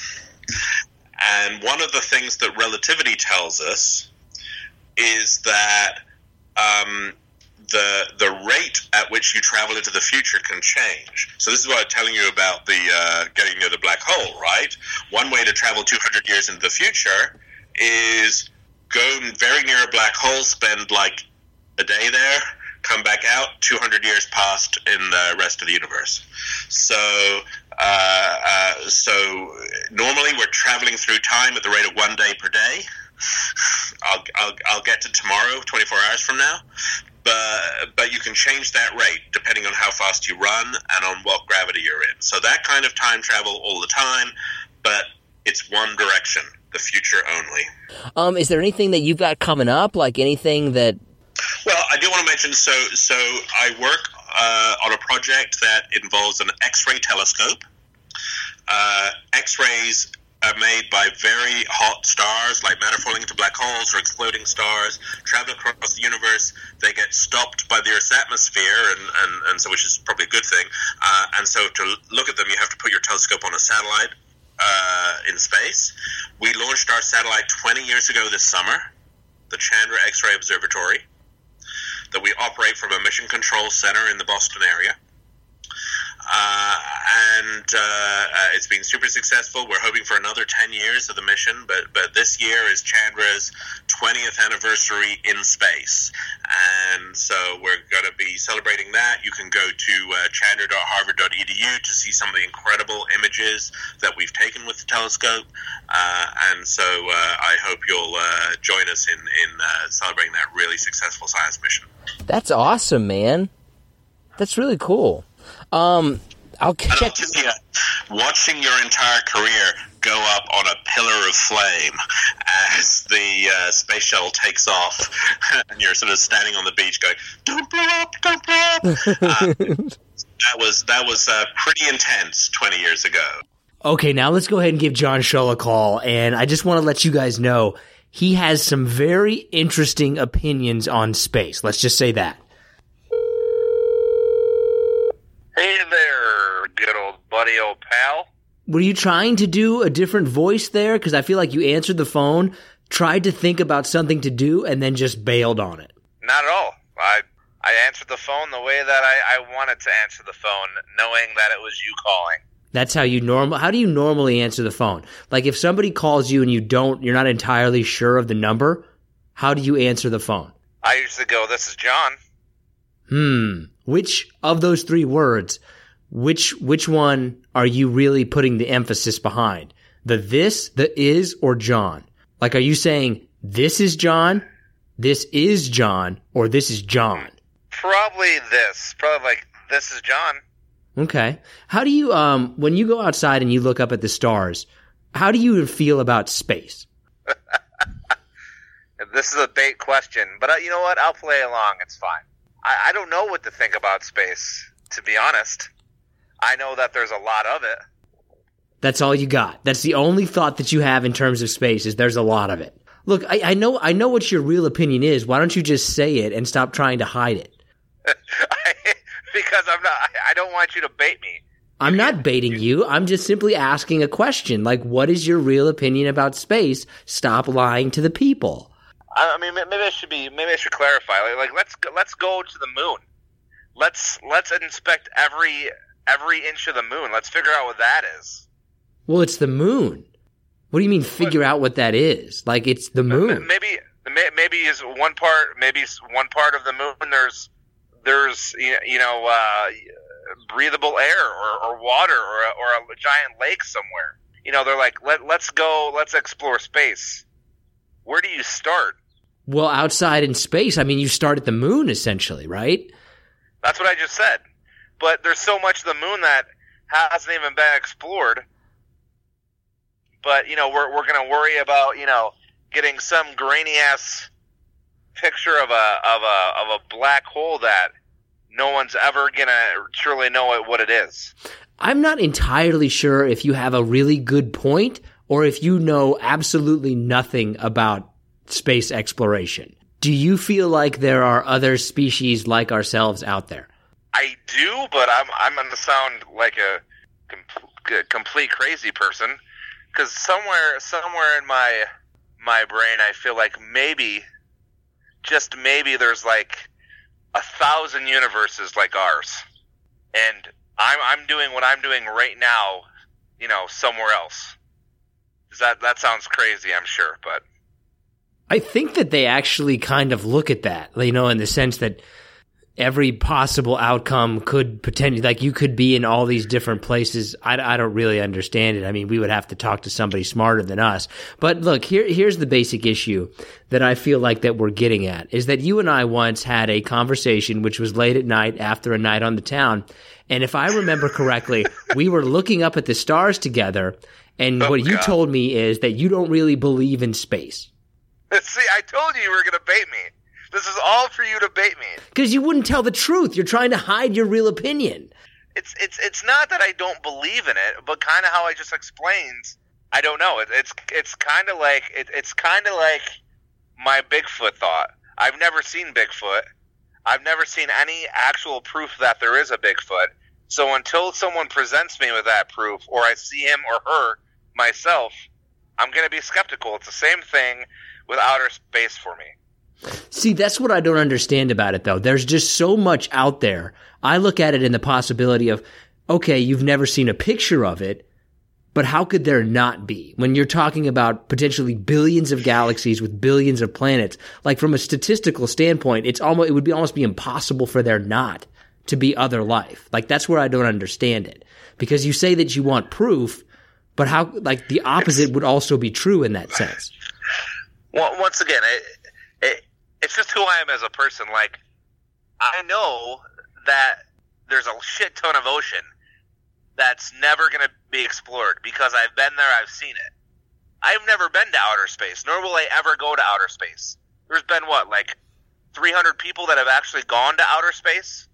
And one of the things that relativity tells us is that um, the the rate at which you travel into the future can change. So this is what I'm telling you about the uh, getting near the black hole, right? One way to travel two hundred years into the future is go very near a black hole, spend like a day there, come back out, two hundred years past in the rest of the universe. So, uh, uh, so normally we're traveling through time at the rate of one day per day. I'll, I'll, I'll get to tomorrow, twenty-four hours from now. But, but you can change that rate depending on how fast you run and on what gravity you're in. So that kind of time travel all the time, but it's one direction. The future only. Um, is there anything that you've got coming up? Like anything that? Well, I do want to mention. So, so I work uh, on a project that involves an X-ray telescope. Uh, X-rays are made by very hot stars, like matter falling into black holes or exploding stars, travel across the universe. They get stopped by the Earth's atmosphere, and, and, and so which is probably a good thing. Uh, and so to look at them, you have to put your telescope on a satellite. Uh, in space. We launched our satellite twenty years ago this summer, the Chandra X-ray Observatory, that we operate from a mission control center in the Boston area. Uh, and uh, uh, it's been super successful. We're hoping for another ten years of the mission, but but this year is Chandra's twentieth anniversary in space. And so we're going to be celebrating that. You can go to uh, chandra dot harvard dot e d u to see some of the incredible images that we've taken with the telescope. Uh, and so uh, I hope you'll uh, join us in, in uh, celebrating that really successful science mission. That's awesome, man. That's really cool. Um, I'll check. I'll tell you, watching your entire career go up on a pillar of flame as the uh, space shuttle takes off, and you're sort of standing on the beach going, "Don't blow up! Don't blow up!" uh, that was that was uh, pretty intense twenty years ago. Okay, now let's go ahead and give John Shull a call, and I just want to let you guys know he has some very interesting opinions on space. Let's just say that. Hey there, good old buddy, old pal. Were you trying to do a different voice there? Because I feel like you answered the phone, tried to think about something to do, and then just bailed on it. Not at all. I I answered the phone the way that I, I wanted to answer the phone, knowing that it was you calling. That's how you normal. How do you normally answer the phone? Like if somebody calls you and you don't, you're not entirely sure of the number. How do you answer the phone? I usually go, "This is John." Hmm. Which of those three words, which which one are you really putting the emphasis behind? The this, the is, or John? Like, are you saying this is John, this is John, or this is John? Probably this. Probably like this is John. Okay. How do you, um, when you go outside and you look up at the stars, how do you feel about space? This is a bait question, but uh, you know what? I'll play along. It's fine. I, I don't know what to think about space, to be honest. I know that there's a lot of it. That's all you got. That's the only thought that you have in terms of space is there's a lot of it. Look, I, I know, I know what your real opinion is. Why don't you just say it and stop trying to hide it? Because I'm not. I don't want you to bait me. I'm not baiting you. I'm just simply asking a question. Like, what is your real opinion about space? Stop lying to the people. I mean, maybe I should be. Maybe I should clarify. Like, like let's go, let's go to the moon. Let's let's inspect every every inch of the moon. Let's figure out what that is. Well, it's the moon. What do you mean figure what? out what that is? Like, it's the moon. Maybe maybe is one part. Maybe one part of the moon. There's there's you know uh, breathable air or, or water or a, or a giant lake somewhere. You know, they're like, Let, let's go, let's explore space. Where do you start? Well, outside in space, I mean, you start at the moon, essentially, right? That's what I just said. But there's so much of the moon that hasn't even been explored. But, you know, we're we're going to worry about, you know, getting some grainy-ass picture of a of a of a black hole that no one's ever going to truly know what it is. I'm not entirely sure if you have a really good point or if you know absolutely nothing about space exploration. Do you feel like there are other species like ourselves out there? I do, but I'm I'm going to sound like a com- complete crazy person because somewhere somewhere in my my brain I feel like maybe, just maybe, there's like a thousand universes like ours, and I'm I'm doing what I'm doing right now, you know, somewhere else. That that sounds crazy, I'm sure, but I think that they actually kind of look at that, you know, in the sense that every possible outcome could potentially, like, you could be in all these different places. I, I don't really understand it. I mean, we would have to talk to somebody smarter than us. But look, here here's the basic issue that I feel like that we're getting at, is that you and I once had a conversation, which was late at night after a night on the town. And if I remember correctly, we were looking up at the stars together. And oh, what you God. told me is that you don't really believe in space. See, I told you you were going to bait me. This is all for you to bait me. Because you wouldn't tell the truth. You're trying to hide your real opinion. It's it's it's not that I don't believe in it, but kind of how I just explained. I don't know. It, it's it's kind of like it, it's kind of like my Bigfoot thought. I've never seen Bigfoot. I've never seen any actual proof that there is a Bigfoot. So until someone presents me with that proof, or I see him or her myself, I'm going to be skeptical. It's the same thing with outer space for me. See, that's what I don't understand about it, though. There's just so much out there. I look at it in the possibility of, okay, you've never seen a picture of it, but how could there not be? When you're talking about potentially billions of galaxies with billions of planets, like from a statistical standpoint, it's almost, it would be almost be impossible for there not to be other life. Like, that's where I don't understand it. Because you say that you want proof, but how, like, the opposite would also be true in that sense. Well, once again, it, it, it's just who I am as a person. Like, I know that there's a shit ton of ocean that's never going to be explored because I've been there, I've seen it. I've never been to outer space, nor will I ever go to outer space. There's been, what, like three hundred people that have actually gone to outer space?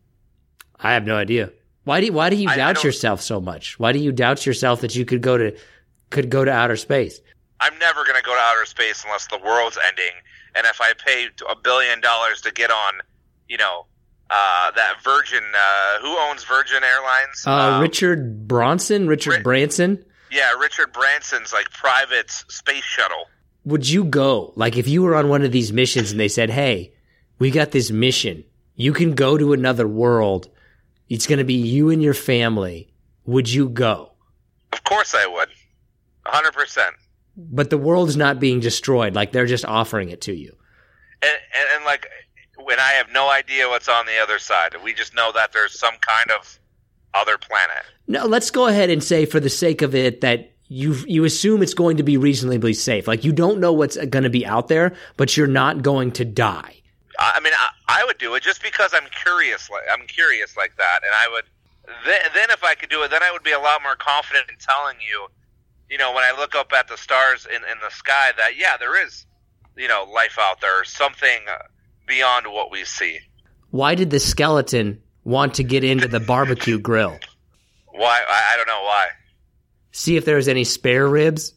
I have no idea. Why do you, why do you I, doubt I yourself so much? Why do you doubt yourself that you could go to could go to outer space? I'm never going to go to outer space unless the world's ending, and if I pay a billion dollars to get on, you know, uh, that Virgin, uh, who owns Virgin Airlines? Uh, um, Richard Branson? Richard Ri- Branson? Yeah, Richard Branson's, like, private space shuttle. Would you go? Like, if you were on one of these missions and they said, hey, we got this mission You can go to another world. It's going to be you and your family. Would you go? Of course I would. one hundred percent. But the world's not being destroyed. Like, they're just offering it to you. And, and, and like, when I have no idea what's on the other side, we just know that there's some kind of other planet. No, let's go ahead and say, for the sake of it, that you you assume it's going to be reasonably safe. Like, you don't know what's going to be out there, but you're not going to die. I mean, I, I would do it just because I'm curious. Like, I'm curious like that, and I would. Then, then, if I could do it, then I would be a lot more confident in telling you. You know, when I look up at the stars in, in the sky, that, yeah, there is, you know, life out there, something beyond what we see. Why did the skeleton want to get into the barbecue grill? Why? I, I don't know why. See if there's any spare ribs?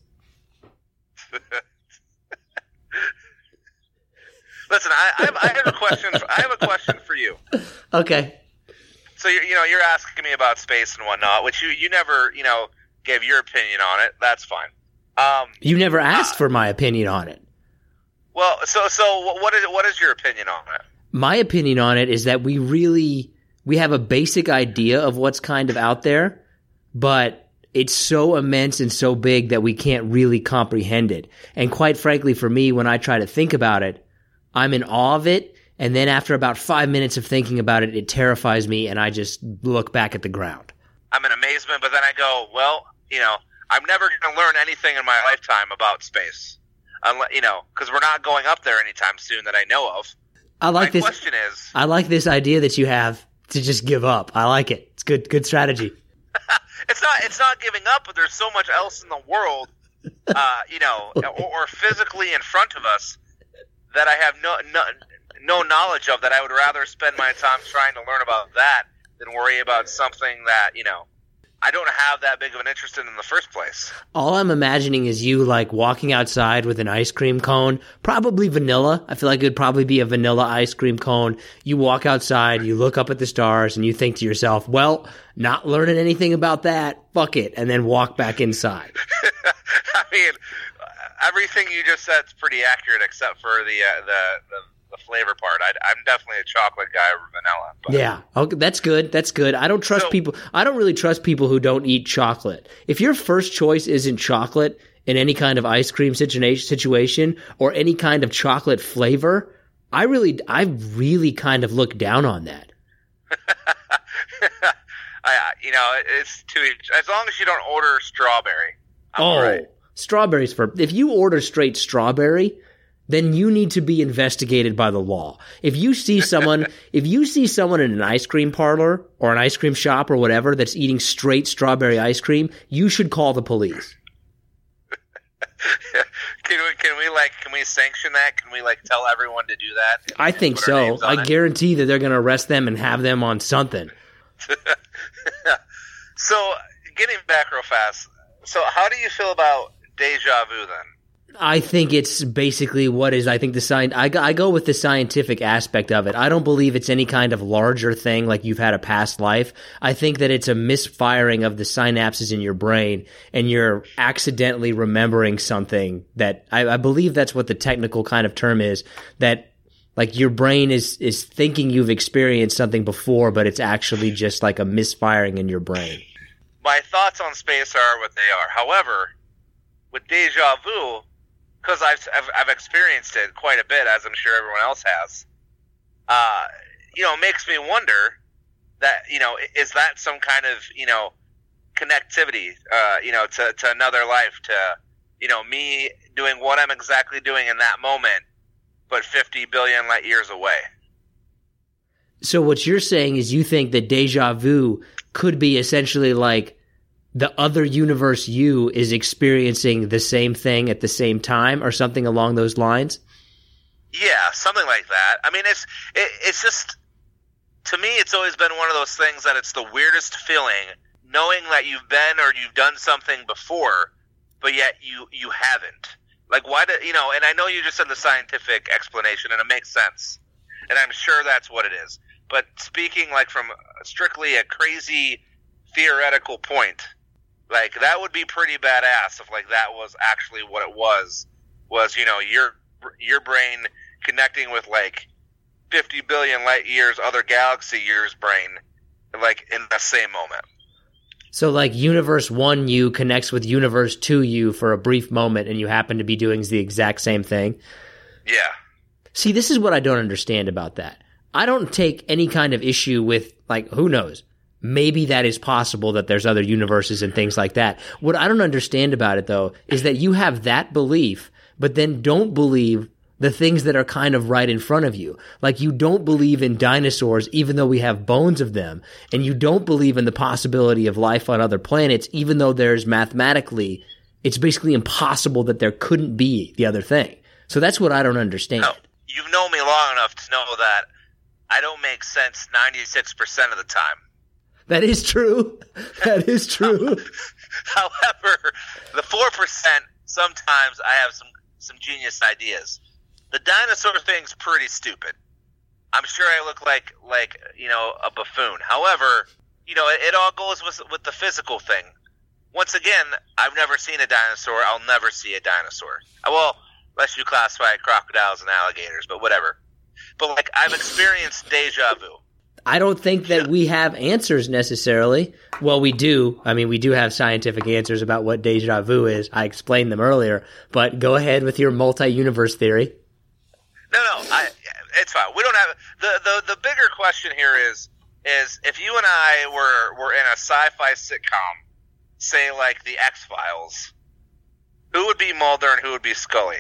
Listen, I, I, have, I have a question. For, I have a question for you. Okay. So, you're, you know, you're asking me about space and whatnot, which you, you never, you know, gave your opinion on it. That's fine. Um, you never asked uh, for my opinion on it. Well, so so what is what is your opinion on it? My opinion on it is that we really we have a basic idea of what's kind of out there, but it's so immense and so big that we can't really comprehend it. And quite frankly, for me, when I try to think about it, I'm in awe of it. And then after about five minutes of thinking about it, it terrifies me, and I just look back at the ground. I'm in amazement, but then I go, well, you know, I'm never going to learn anything in my lifetime about space, unless, you know, because we're not going up there anytime soon that I know of. I like my this. question is, I like this idea that you have to just give up. I like it. It's good. Good strategy. it's not. It's not giving up, but there's so much else in the world, uh, you know, or, or physically in front of us that I have no, no no knowledge of. That I would rather spend my time trying to learn about that than worry about something that, you know, I don't have that big of an interest in in the first place. All I'm imagining is you, like, walking outside with an ice cream cone, probably vanilla. I feel like it would probably be a vanilla ice cream cone. You walk outside, you look up at the stars, and you think to yourself, well, not learning anything about that, fuck it, and then walk back inside. I mean, everything you just said is pretty accurate except for the uh, the, the the flavor part. I, I'm definitely a chocolate guy over vanilla. But. Yeah, okay, that's good. That's good. I don't trust So- people. I don't really trust people who don't eat chocolate. If your first choice isn't chocolate in any kind of ice cream situa- situation or any kind of chocolate flavor, I really, I really kind of look down on that. I, you know, it's too. As long as you don't order strawberry. I'm Oh, all right. strawberries for if you order straight strawberry, then you need to be investigated by the law. If you see someone, if you see someone in an ice cream parlor or an ice cream shop or whatever that's eating straight strawberry ice cream, you should call the police. Can we, can we like, can we sanction that? Can we like tell everyone to do that? I And think put our so. names on I it? guarantee that they're going to arrest them and have them on something. So, getting back real fast. So, how do you feel about deja vu then? I think it's basically what is, I think the science, I go, I go with the scientific aspect of it. I don't believe it's any kind of larger thing like you've had a past life. I think that it's a misfiring of the synapses in your brain and you're accidentally remembering something that, I, I believe that's what the technical kind of term is, that like your brain is, is thinking you've experienced something before, but it's actually just like a misfiring in your brain. My thoughts on space are what they are. However, with deja vu, because I've, I've I've experienced it quite a bit, as I'm sure everyone else has. Uh, you know, it makes me wonder that you know is that some kind of you know connectivity, uh, you know, to to another life, to you know me doing what I'm exactly doing in that moment, but fifty billion light years away. So what you're saying is you think that deja vu could be essentially like the other universe you is experiencing the same thing at the same time or something along those lines? Yeah, something like that. I mean, it's it, it's just, to me, it's always been one of those things that it's the weirdest feeling, knowing that you've been or you've done something before, but yet you, you haven't. Like, why do, you know, and I know you just said the scientific explanation, and it makes sense, and I'm sure that's what it is. But speaking, like, from strictly a crazy theoretical point, like, that would be pretty badass if, like, that was actually what it was, was, you know, your your brain connecting with, like, fifty billion light years, other galaxy years brain, like in the same moment. So like universe one you connects with universe two you for a brief moment and you happen to be doing the exact same thing? Yeah. See, this is what I don't understand about that. I don't take any kind of issue with, like, who knows? Maybe that is possible that there's other universes and things like that. What I don't understand about it, though, is that you have that belief, but then don't believe the things that are kind of right in front of you. Like, you don't believe in dinosaurs, even though we have bones of them, and you don't believe in the possibility of life on other planets, even though there's mathematically, it's basically impossible that there couldn't be the other thing. So that's what I don't understand. No, you've known me long enough to know that I don't make sense ninety-six percent of the time. That is true. That is true. However, the four percent, sometimes I have some, some genius ideas. The dinosaur thing's pretty stupid. I'm sure I look like, like you know, a buffoon. However, you know, it, it all goes with, with the physical thing. Once again, I've never seen a dinosaur. I'll never see a dinosaur. Well, unless you classify crocodiles and alligators, but whatever. But, like, I've experienced deja vu. I don't think that we have answers necessarily. Well, we do. I mean, we do have scientific answers about what deja vu is. I explained them earlier. But go ahead with your multi-universe theory. No, no, I, it's fine. We don't have the, the the bigger question here is is if you and I were were in a sci-fi sitcom, say like the X-Files, who would be Mulder and who would be Scully?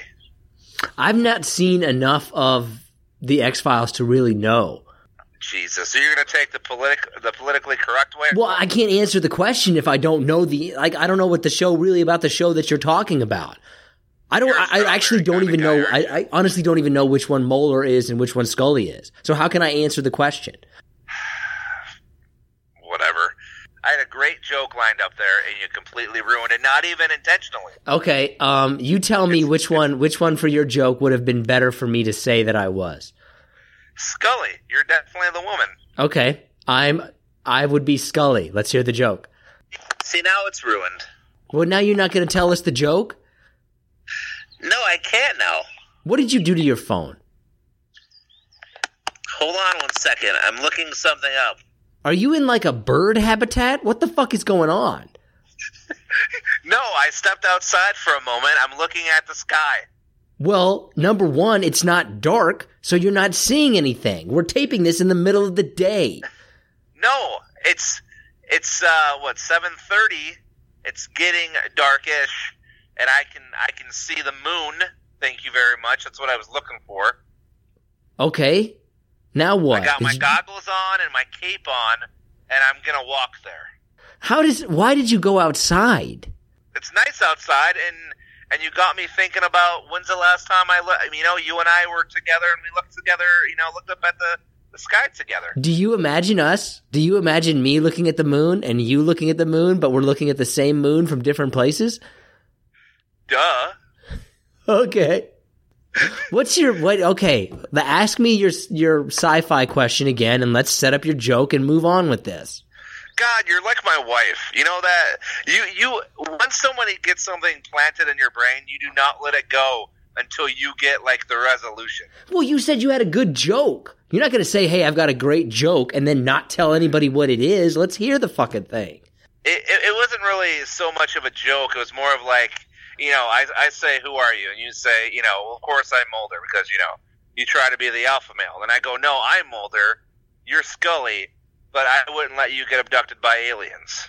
I've not seen enough of the X-Files to really know. Jesus, so you're going to take the politic the politically correct way? Well, I can't answer the question if I don't know the like. I don't know what the show really about the show that you're talking about. I don't. I, I actually don't even know. I, I honestly don't even know which one Mulder is and which one Scully is. So how can I answer the question? Whatever. I had a great joke lined up there, and you completely ruined it. Not even intentionally. Okay. Um. You tell me which one. Which one for your joke would have been better for me to say that I was. Scully. You're definitely the woman. Okay. I'm. I would be Scully. Let's hear the joke. See, now it's ruined. Well, now you're not going to tell us the joke? No, I can't now. What did you do to your phone? Hold on one second. I'm looking something up. Are you in like a bird habitat? What the fuck is going on? No, I stepped outside for a moment. I'm looking at the sky. Well, number one, it's not dark, so you're not seeing anything. We're taping this in the middle of the day. No, it's it's uh what, seven thirty. It's getting darkish. And I can I can see the moon. Thank you very much. That's what I was looking for. Okay. Now what? I got my you... goggles on and my cape on, and I'm gonna walk there. How does? Why did you go outside? It's nice outside, and and you got me thinking about when's the last time I looked. You know, you and I were together, and we looked together. You know, looked up at the the sky together. Do you imagine us? Do you imagine me looking at the moon and you looking at the moon, but we're looking at the same moon from different places? Duh. Okay. What's your what? Okay, the, ask me your your sci-fi question again, and let's set up your joke and move on with this. God, you're like my wife. You know that you you once somebody gets something planted in your brain, you do not let it go until you get like the resolution. Well, you said you had a good joke. You're not going to say, "Hey, I've got a great joke," and then not tell anybody what it is. Let's hear the fucking thing. It, it, it wasn't really so much of a joke. It was more of like, you know, I, I say, who are you? And you say, you know, well, of course I'm Mulder because, you know, you try to be the alpha male. And I go, no, I'm Mulder. You're Scully, but I wouldn't let you get abducted by aliens.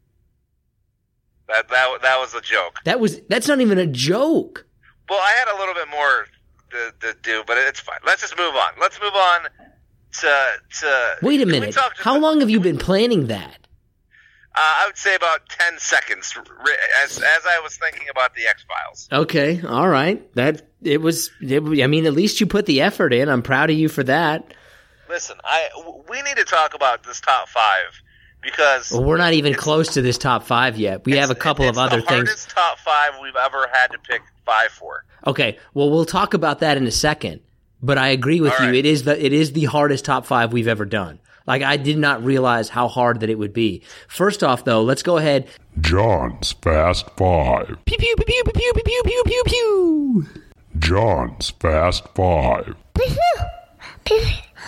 That that that was a joke. That was that's not even a joke. Well, I had a little bit more to, to do, but it's fine. Let's just move on. Let's move on to to. Wait a minute. How long have you been planning that? Uh, I would say about ten seconds, as as I was thinking about the X-Files. Okay, all right. That it was. It, I mean, at least you put the effort in. I'm proud of you for that. Listen, I we need to talk about this top five because well, we're not even close to this top five yet. We have a couple of other things. things. It's the hardest top five we've ever had to pick five for. Okay, well, we'll talk about that in a second. But I agree with all you. Right. It is the it is the hardest top five we've ever done. Like, I did not realize how hard that it would be. First off, though, let's go ahead. John's Fast Five. Pew, pew, pew, pew, pew, pew, pew, pew, pew, pew. John's Fast Five.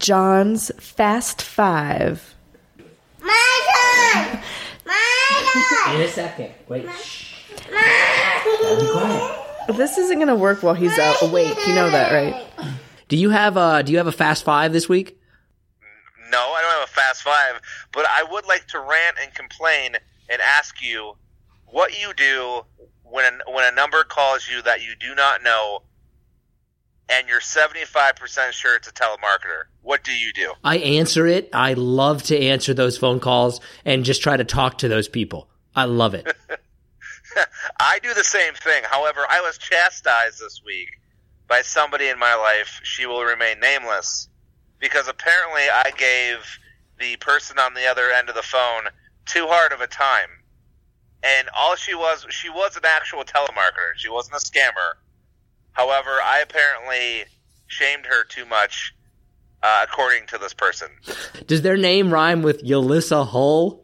John's Fast Five. My turn! My turn! In a second. Wait. Shh. Be quiet. This isn't going to work while he's out awake. You know that, right? Do you have a Do you have a Fast Five this week? No, I don't have a Fast Five, but I would like to rant and complain and ask you what you do when a, when a number calls you that you do not know and you're seventy-five percent sure it's a telemarketer. What do you do? I answer it. I love to answer those phone calls and just try to talk to those people. I love it. I do the same thing. However, I was chastised this week by somebody in my life. She will remain nameless because apparently I gave the person on the other end of the phone too hard of a time. And all she was, she was an actual telemarketer. She wasn't a scammer. However, I apparently shamed her too much, uh, according to this person. Does their name rhyme with Yalissa Hull?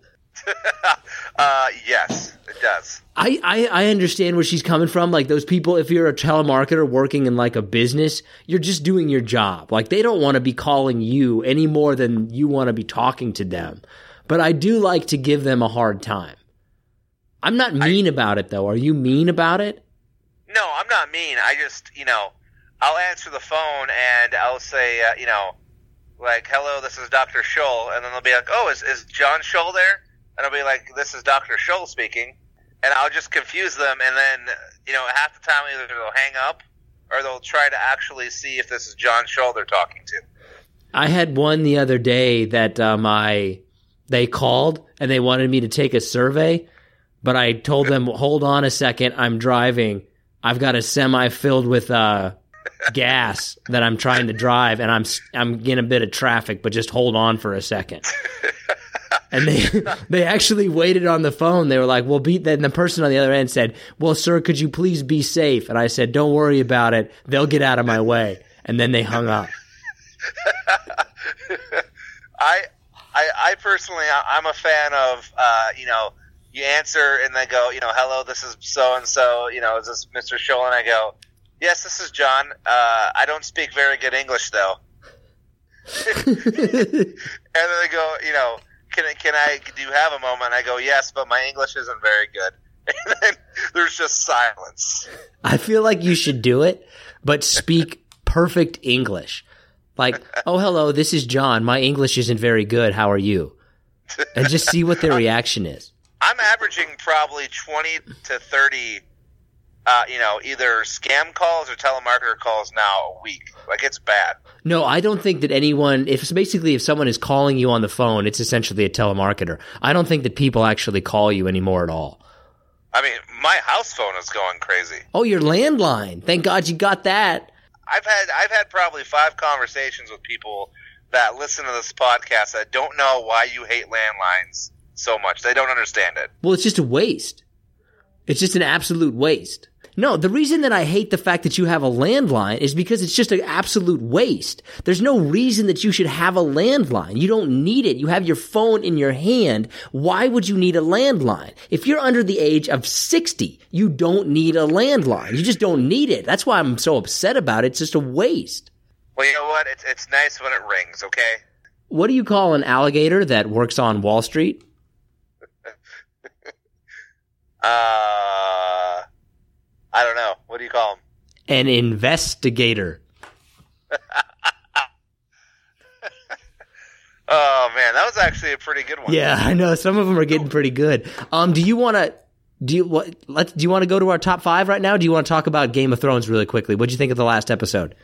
uh, yes, it does. I, I, I understand where she's coming from. Like those people, if you're a telemarketer working in like a business, you're just doing your job. Like they don't want to be calling you any more than you want to be talking to them. But I do like to give them a hard time. I'm not mean I, about it though. Are you mean about it? No, I'm not mean. I just, you know, I'll answer the phone and I'll say, uh, you know, like, hello, this is Doctor Scholl. And then they'll be like, oh, is, is John Scholl there? And I'll be like, this is Doctor Scholl speaking. And I'll just confuse them. And then, you know, half the time either they'll hang up or they'll try to actually see if this is John Scholl they're talking to. I had one the other day that um, I, they called and they wanted me to take a survey. But I told them, hold on a second, I'm driving. I've got a semi filled with uh, gas that I'm trying to drive, and I'm I'm in a bit of traffic, but just hold on for a second. And they they actually waited on the phone. They were like, well, be, then the person on the other end said, well, sir, could you please be safe? And I said, don't worry about it. They'll get out of my way. And then they hung up. I, I, I personally, I'm a fan of, uh, you know, you answer and they go, you know, hello, this is so-and-so, you know, is this Mister Scholl? And I go, yes, this is John. Uh, I don't speak very good English, though. And then they go, you know, can, can I, do you have a moment? And I go, yes, but my English isn't very good. And then there's just silence. I feel like you should do it, but speak perfect English. Like, oh, hello, this is John. My English isn't very good. How are you? And just see what their reaction is. I'm averaging probably twenty to thirty, uh, you know, either scam calls or telemarketer calls now a week. Like, it's bad. No, I don't think that anyone, if basically if someone is calling you on the phone, it's essentially a telemarketer. I don't think that people actually call you anymore at all. I mean, my house phone is going crazy. Oh, your landline. Thank God you got that. I've had I've had probably five conversations with people that listen to this podcast that don't know why you hate landlines so much. They don't understand it. Well, it's just a waste. It's just an absolute waste. No, the reason that I hate the fact that you have a landline is because it's just an absolute waste. There's no reason that you should have a landline. You don't need it. You have your phone in your hand. Why would you need a landline? If you're under the age of sixty, you don't need a landline. You just don't need it. That's why I'm so upset about it. It's just a waste. Well, you know what? It's, it's nice when it rings, okay? What do you call an alligator that works on Wall Street? Uh, I don't know. What do you call him? An investigator. Oh man, that was actually a pretty good one. Yeah, I know. Some of them are getting pretty good. Um, do you want to? Do you what? Let's. Do you want to go to our top five right now? Do you want to talk about Game of Thrones really quickly? What did you think of the last episode?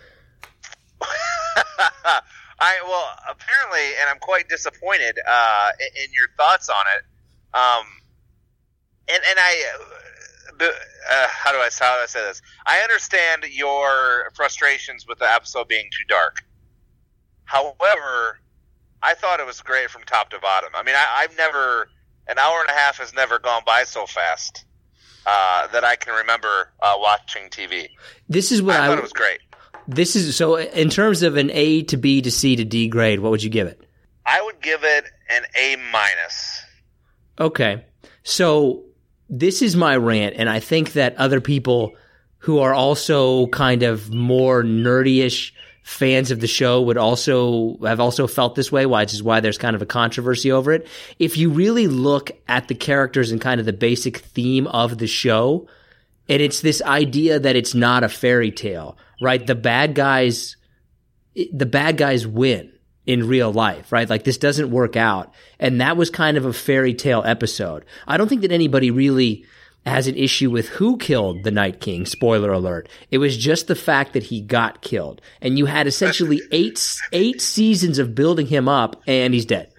I well, apparently, and I'm quite disappointed uh, in, in your thoughts on it. Um. And and I, uh, how do I how do I say this? I understand your frustrations with the episode being too dark. However, I thought it was great from top to bottom. I mean, I, I've never an hour and a half has never gone by so fast uh, that I can remember uh, watching T V. This is what I, I thought I it was great. This is so. In terms of an A to B to C to D grade, what would you give it? I would give it an A minus. Okay, so. This is my rant, and I think that other people who are also kind of more nerdy-ish fans of the show would also have also felt this way, which is why there's kind of a controversy over it. If you really look at the characters and kind of the basic theme of the show, and it's this idea that it's not a fairy tale, right? The bad guys, the bad guys win in real life, right? Like this doesn't work out. And that was kind of a fairy tale episode. I don't think that anybody really has an issue with who killed the Night King. Spoiler alert. It was just the fact that he got killed. And you had essentially eight, eight seasons of building him up and he's dead.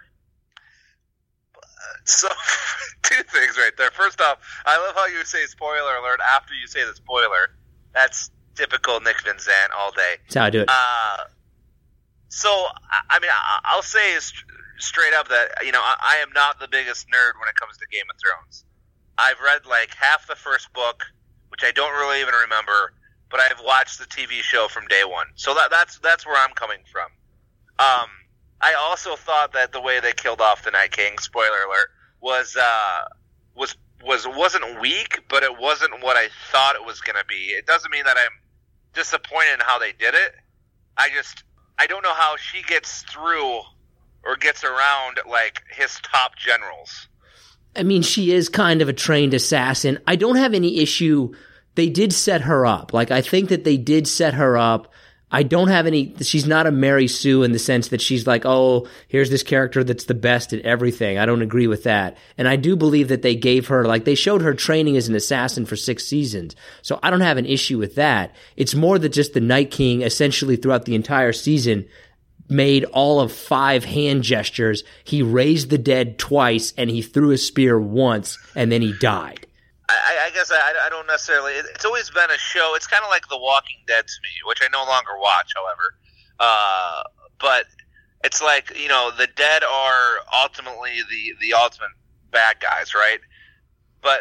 So, two things right there. First off, I love how you say spoiler alert after you say the spoiler. That's typical Nick Van Zandt all day. That's how I do it. Uh, so, I mean, I'll say straight up that, you know, I am not the biggest nerd when it comes to Game of Thrones. I've read like half the first book, which I don't really even remember, but I've watched the T V show from day one. So that, that's that's where I'm coming from. Um, I also thought that the way they killed off the Night King, spoiler alert, was uh, was was wasn't weak, but it wasn't what I thought it was going to be. It doesn't mean that I'm disappointed in how they did it. I just I don't know how she gets through or gets around like his top generals. I mean, she is kind of a trained assassin. I don't have any issue. They did set her up. Like, I think that they did set her up. I don't have any, she's not a Mary Sue in the sense that she's like, oh, here's this character that's the best at everything. I don't agree with that. And I do believe that they gave her, like, they showed her training as an assassin for six seasons. So I don't have an issue with that. It's more that just the Night King essentially throughout the entire season made all of five hand gestures. He raised the dead twice, and he threw a spear once, and then he died. I, I guess I, I don't necessarily. It's always been a show. It's kind of like The Walking Dead to me, which I no longer watch, however. Uh, but it's like, you know, the dead are ultimately the, the ultimate bad guys, right? But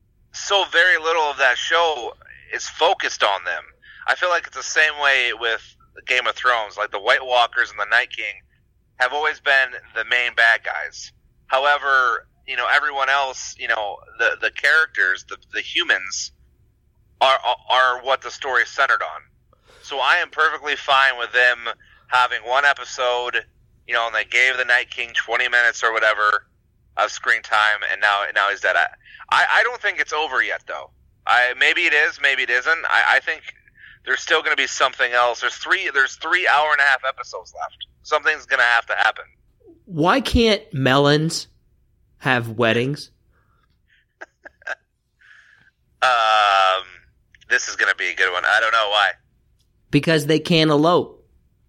so very little of that show is focused on them. I feel like it's the same way with Game of Thrones. Like the White Walkers and the Night King have always been the main bad guys. However, you know, everyone else, you know, the the characters, the the humans are are what the story is centered on. So I am perfectly fine with them having one episode, you know, and they gave the Night King twenty minutes or whatever of screen time, and now now he's dead. I I, I don't think it's over yet, though. I maybe it is, maybe it isn't. I, I think there's still going to be something else. There's three. There's three hour and a half episodes left. Something's going to have to happen. Why can't melons have weddings? um, this is going to be a good one. I don't know why. Because they can't elope.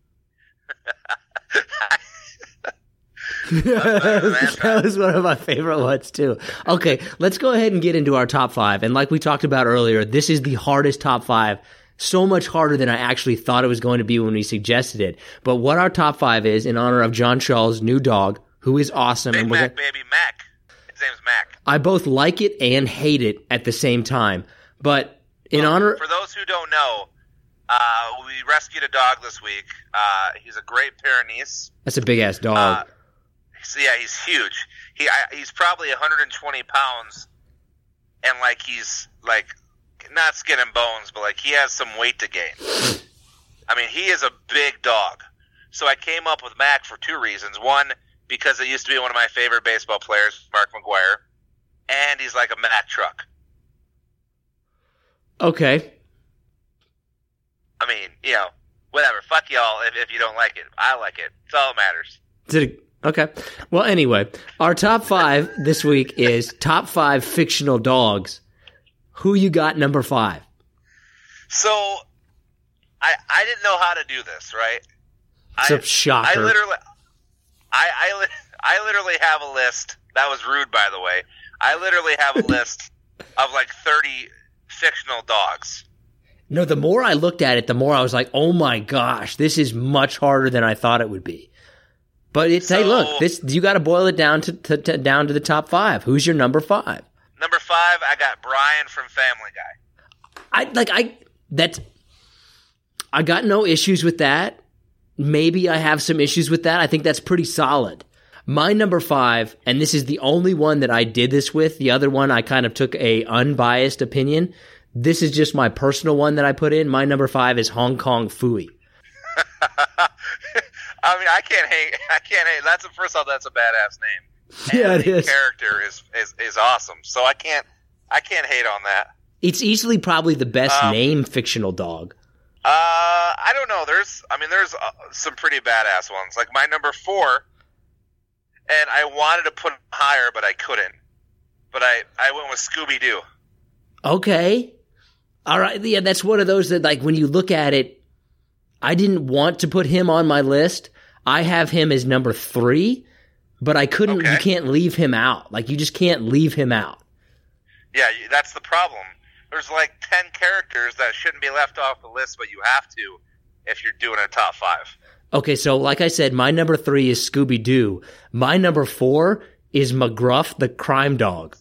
That was one of my favorite ones too. Okay, let's go ahead and get into our top five. And like we talked about earlier, this is the hardest top five. So much harder than I actually thought it was going to be when we suggested it. But what our top five is, in honor of John Shaw's new dog, who is awesome. Big and we're Mac, gonna, baby, Mac. His name's Mac. I both like it and hate it at the same time. But in well, honor... For those who don't know, uh, we rescued a dog this week. Uh, he's a Great Pyrenees. That's a big-ass dog. Uh, so yeah, he's huge. He I, He's probably one hundred twenty pounds, and, like, he's, like... not skin and bones, but like he has some weight to gain. I mean, he is a big dog. So I came up with Mac for two reasons. One, because it used to be one of my favorite baseball players, Mark McGwire, and he's like a Mac truck. Okay. I mean, you know, whatever. Fuck y'all if, if you don't like it. I like it. It's all that matters. Did it, okay. Well, anyway, our top five this week is top five fictional dogs. Who you got number five? So, I I didn't know how to do this, right? It's I, a shocker. I literally, I, I, I literally have a list. That was rude, by the way. I literally have a list of like thirty fictional dogs. No, the more I looked at it, the more I was like, oh my gosh, this is much harder than I thought it would be. But it's, so, hey, look, this you got to boil it down to, to, to down to the top five. Who's your number five? Number five, I got Brian from Family Guy. I like I that I got no issues with that. Maybe I have some issues with that. I think that's pretty solid. My number five, and this is the only one that I did this with. The other one I kind of took a unbiased opinion. This is just my personal one that I put in. My number five is Hong Kong Phooey. I mean, I can't hate. I can't hate. That's the first off. That's a badass name. Yeah, And it the is. Character is, is is awesome. So I can't I can't hate on that. It's easily probably the best Um, name fictional dog. Uh, I don't know. There's, I mean, there's uh, some pretty badass ones. Like my number four, and I wanted to put him higher, but I couldn't. But I, I went with Scooby Doo. Okay. All right. Yeah, that's one of those that, like, when you look at it, I didn't want to put him on my list. I have him as number three, but I couldn't, Okay. you can't leave him out. Like, you just can't leave him out. Yeah, you- that's the problem. There's like ten characters that shouldn't be left off the list, but you have to if you're doing a top five. Okay, so like I said, my number three is Scooby-Doo. My number four is McGruff, the crime dog.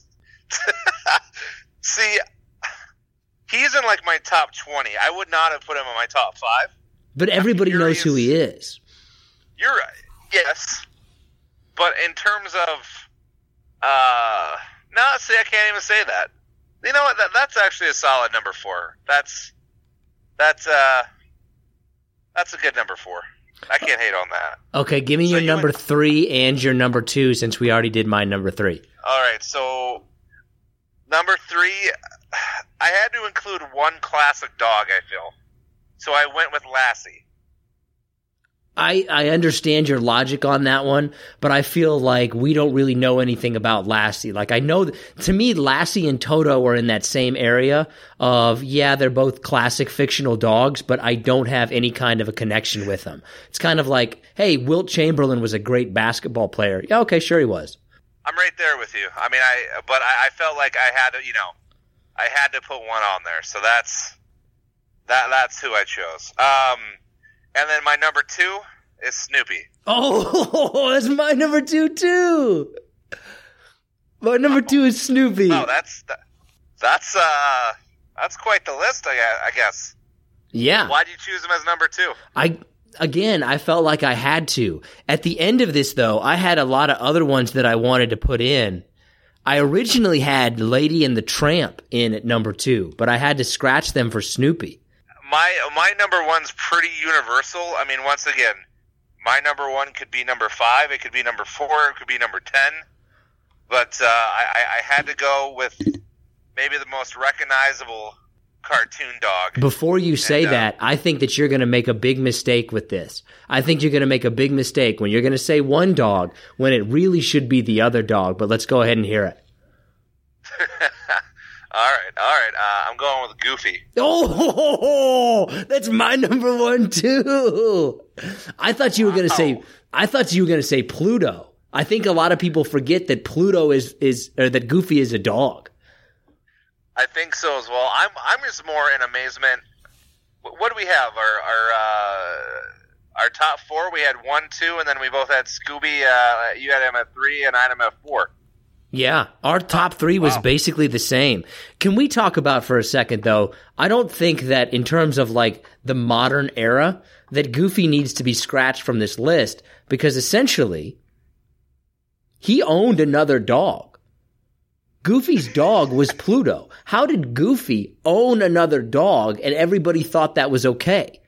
See, he's in like my top twenty. I would not have put him in my top five. But everybody knows who he is. You're right. Yes. But in terms of, uh, no, see, I can't even say that. You know what? That, that's actually a solid number four. That's, that's, uh, that's a good number four. I can't hate on that. Okay, give me So your you number would- three and your number two since we already did my number three. All right. So number three, I had to include one classic dog, I feel. So I went with Lassie. I, I understand your logic on that one, but I feel like we don't really know anything about Lassie. Like, I know, th- to me, Lassie and Toto are in that same area of, yeah, they're both classic fictional dogs, but I don't have any kind of a connection with them. It's kind of like, hey, Wilt Chamberlain was a great basketball player. Yeah, okay, sure he was. I'm right there with you. I mean, I but I, I felt like I had to, you know, I had to put one on there. So that's that. That's who I chose. Um, and then my number two is Snoopy. Oh, that's my number two, too. My number two is Snoopy. Oh, that's that, that's uh that's quite the list, I, gue- I guess. Yeah. Why'd you choose him as number two? I again, I felt like I had to. At the end of this, though, I had a lot of other ones that I wanted to put in. I originally had Lady and the Tramp in at number two, but I had to scratch them for Snoopy. My my number one's pretty universal. I mean, once again, my number one could be number five. It could be number four. It could be number ten. But uh, I, I had to go with maybe the most recognizable cartoon dog. Before you say And, uh, that, I think that you're going to make a big mistake with this. I think you're going to make a big mistake when you're going to say one dog when it really should be the other dog. But let's go ahead and hear it. All right, all right. Uh, I'm going with Goofy. Oh, that's my number one too. I thought you were going to say. Wow. I thought you were going to say Pluto. I think a lot of people forget that Pluto is is or that Goofy is a dog. I think so as well. I'm I'm just more in amazement. What, what do we have? Our our uh, our top four. We had one, two, and then we both had Scooby. Uh, you had him at three, and I had him at four. Yeah, our top three was Wow. basically the same. Can we talk about for a second, though? I don't think that in terms of like the modern era, that Goofy needs to be scratched from this list because essentially he owned another dog. Goofy's dog was Pluto. How did Goofy own another dog and everybody thought that was okay?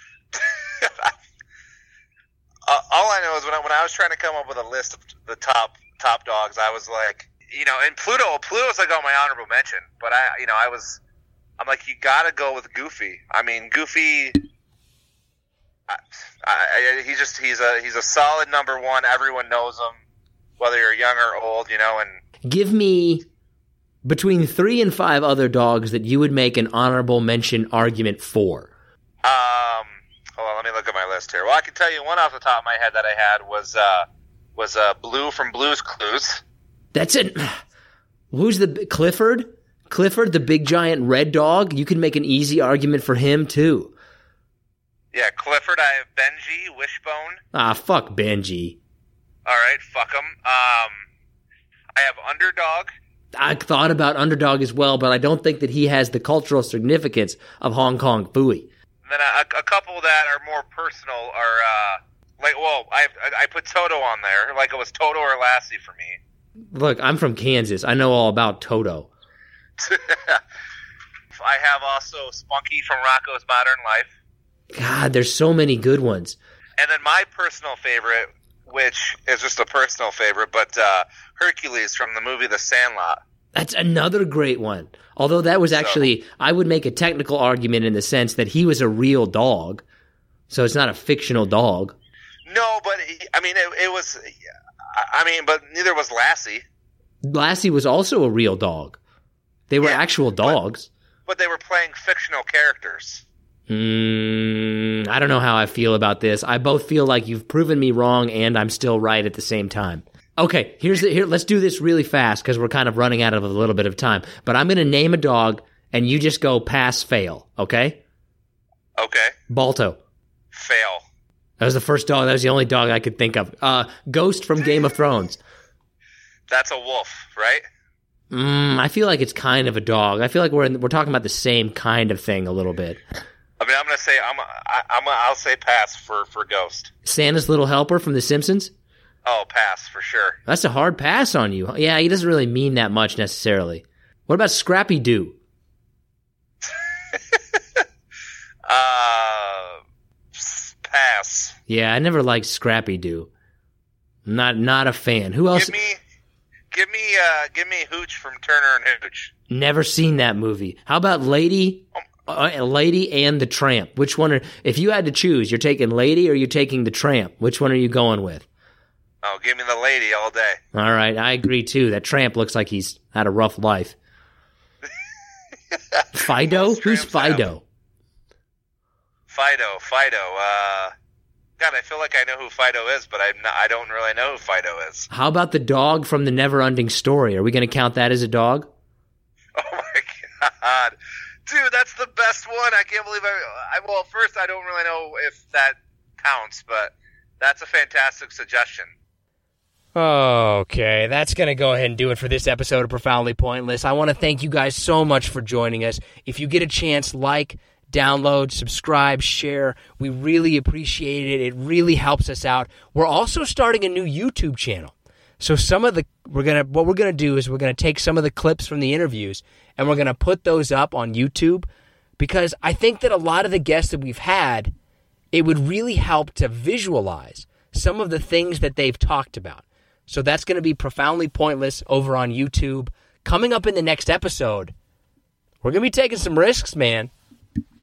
Uh, all I know is when I, when I was trying to come up with a list of the top top dogs, I was like, you know, and Pluto, Pluto's like on my honorable mention, but I, you know, I was, I'm like, you gotta go with Goofy. I mean, Goofy, I, I, I, he's just he's a he's a solid number one. Everyone knows him, whether you're young or old, you know. And Give me between three and five other dogs that you would make an honorable mention argument for. um, hold on, let me look at my list here. Well, I can tell you one off the top of my head that I had was uh was uh Blue from Blue's Clues. That's it. Who's the Clifford? Clifford, the big giant red dog. You can make an easy argument for him too. Yeah, Clifford. I have Benji, Wishbone. Ah, fuck Benji. All right, fuck him. Um, I have Underdog. I thought about Underdog as well, but I don't think that he has the cultural significance of Hong Kong Phooey. And then a, a couple that are more personal are uh, like, well, I I put Toto on there, like it was Toto or Lassie for me. Look, I'm from Kansas. I know all about Toto. I have also Spunky from Rocco's Modern Life. God, there's so many good ones. And then my personal favorite, which is just a personal favorite, but uh, Hercules from the movie The Sandlot. That's another great one. Although that was actually, so, I would make a technical argument in the sense that he was a real dog. So it's not a fictional dog. No, but, I mean, it, it was, I mean, but neither was Lassie. Lassie was also a real dog. They were yeah, actual dogs. But, but they were playing fictional characters. Mm, I don't know how I feel about this. I both feel like you've proven me wrong and I'm still right at the same time. Okay, here's the, here. Let's do this really fast because we're kind of running out of a little bit of time. But I'm going to name a dog, and you just go pass, fail. Okay? Okay. Balto. Fail. That was the first dog. That was the only dog I could think of. Uh, Ghost from Game of Thrones. That's a wolf, right? Mm, I feel like it's kind of a dog. I feel like we're in, we're talking about the same kind of thing a little bit. I mean, I'm going to say I'm I, I'm gonna, I'll say pass for, for Ghost. Santa's Little Helper from The Simpsons. Oh, pass, for sure. That's a hard pass on you. Yeah, he doesn't really mean that much necessarily. What about Scrappy Doo? uh, pass. Yeah, I never liked Scrappy Doo. Not not a fan. Who else? Give me, give me, uh, give me Hooch from Turner and Hooch. Never seen that movie. How about Lady, uh, Lady and the Tramp? Which one are, if you had to choose, you're taking Lady or you're taking the Tramp? Which one are you going with? Oh, give me the Lady all day. All right, I agree too. That Tramp looks like he's had a rough life. Fido? Who's Fido? Fido, Fido. Uh, God, I feel like I know who Fido is, but I'm not, I don't really know who Fido is. How about the dog from the Never-Ending Story? Are we going to count that as a dog? Oh my God, dude, that's the best one. I can't believe I. I well, first, I don't really know if that counts, but that's a fantastic suggestion. Okay, that's going to go ahead and do it for this episode of Profoundly Pointless. I want to thank you guys so much for joining us. If you get a chance, like, download, subscribe, share. We really appreciate it. It really helps us out. We're also starting a new YouTube channel. So some of the we're going to what we're going to do is we're going to take some of the clips from the interviews and we're going to put those up on YouTube because I think that a lot of the guests that we've had, it would really help to visualize some of the things that they've talked about. So that's going to be Profoundly Pointless over on YouTube. Coming up in the next episode, we're going to be taking some risks, man.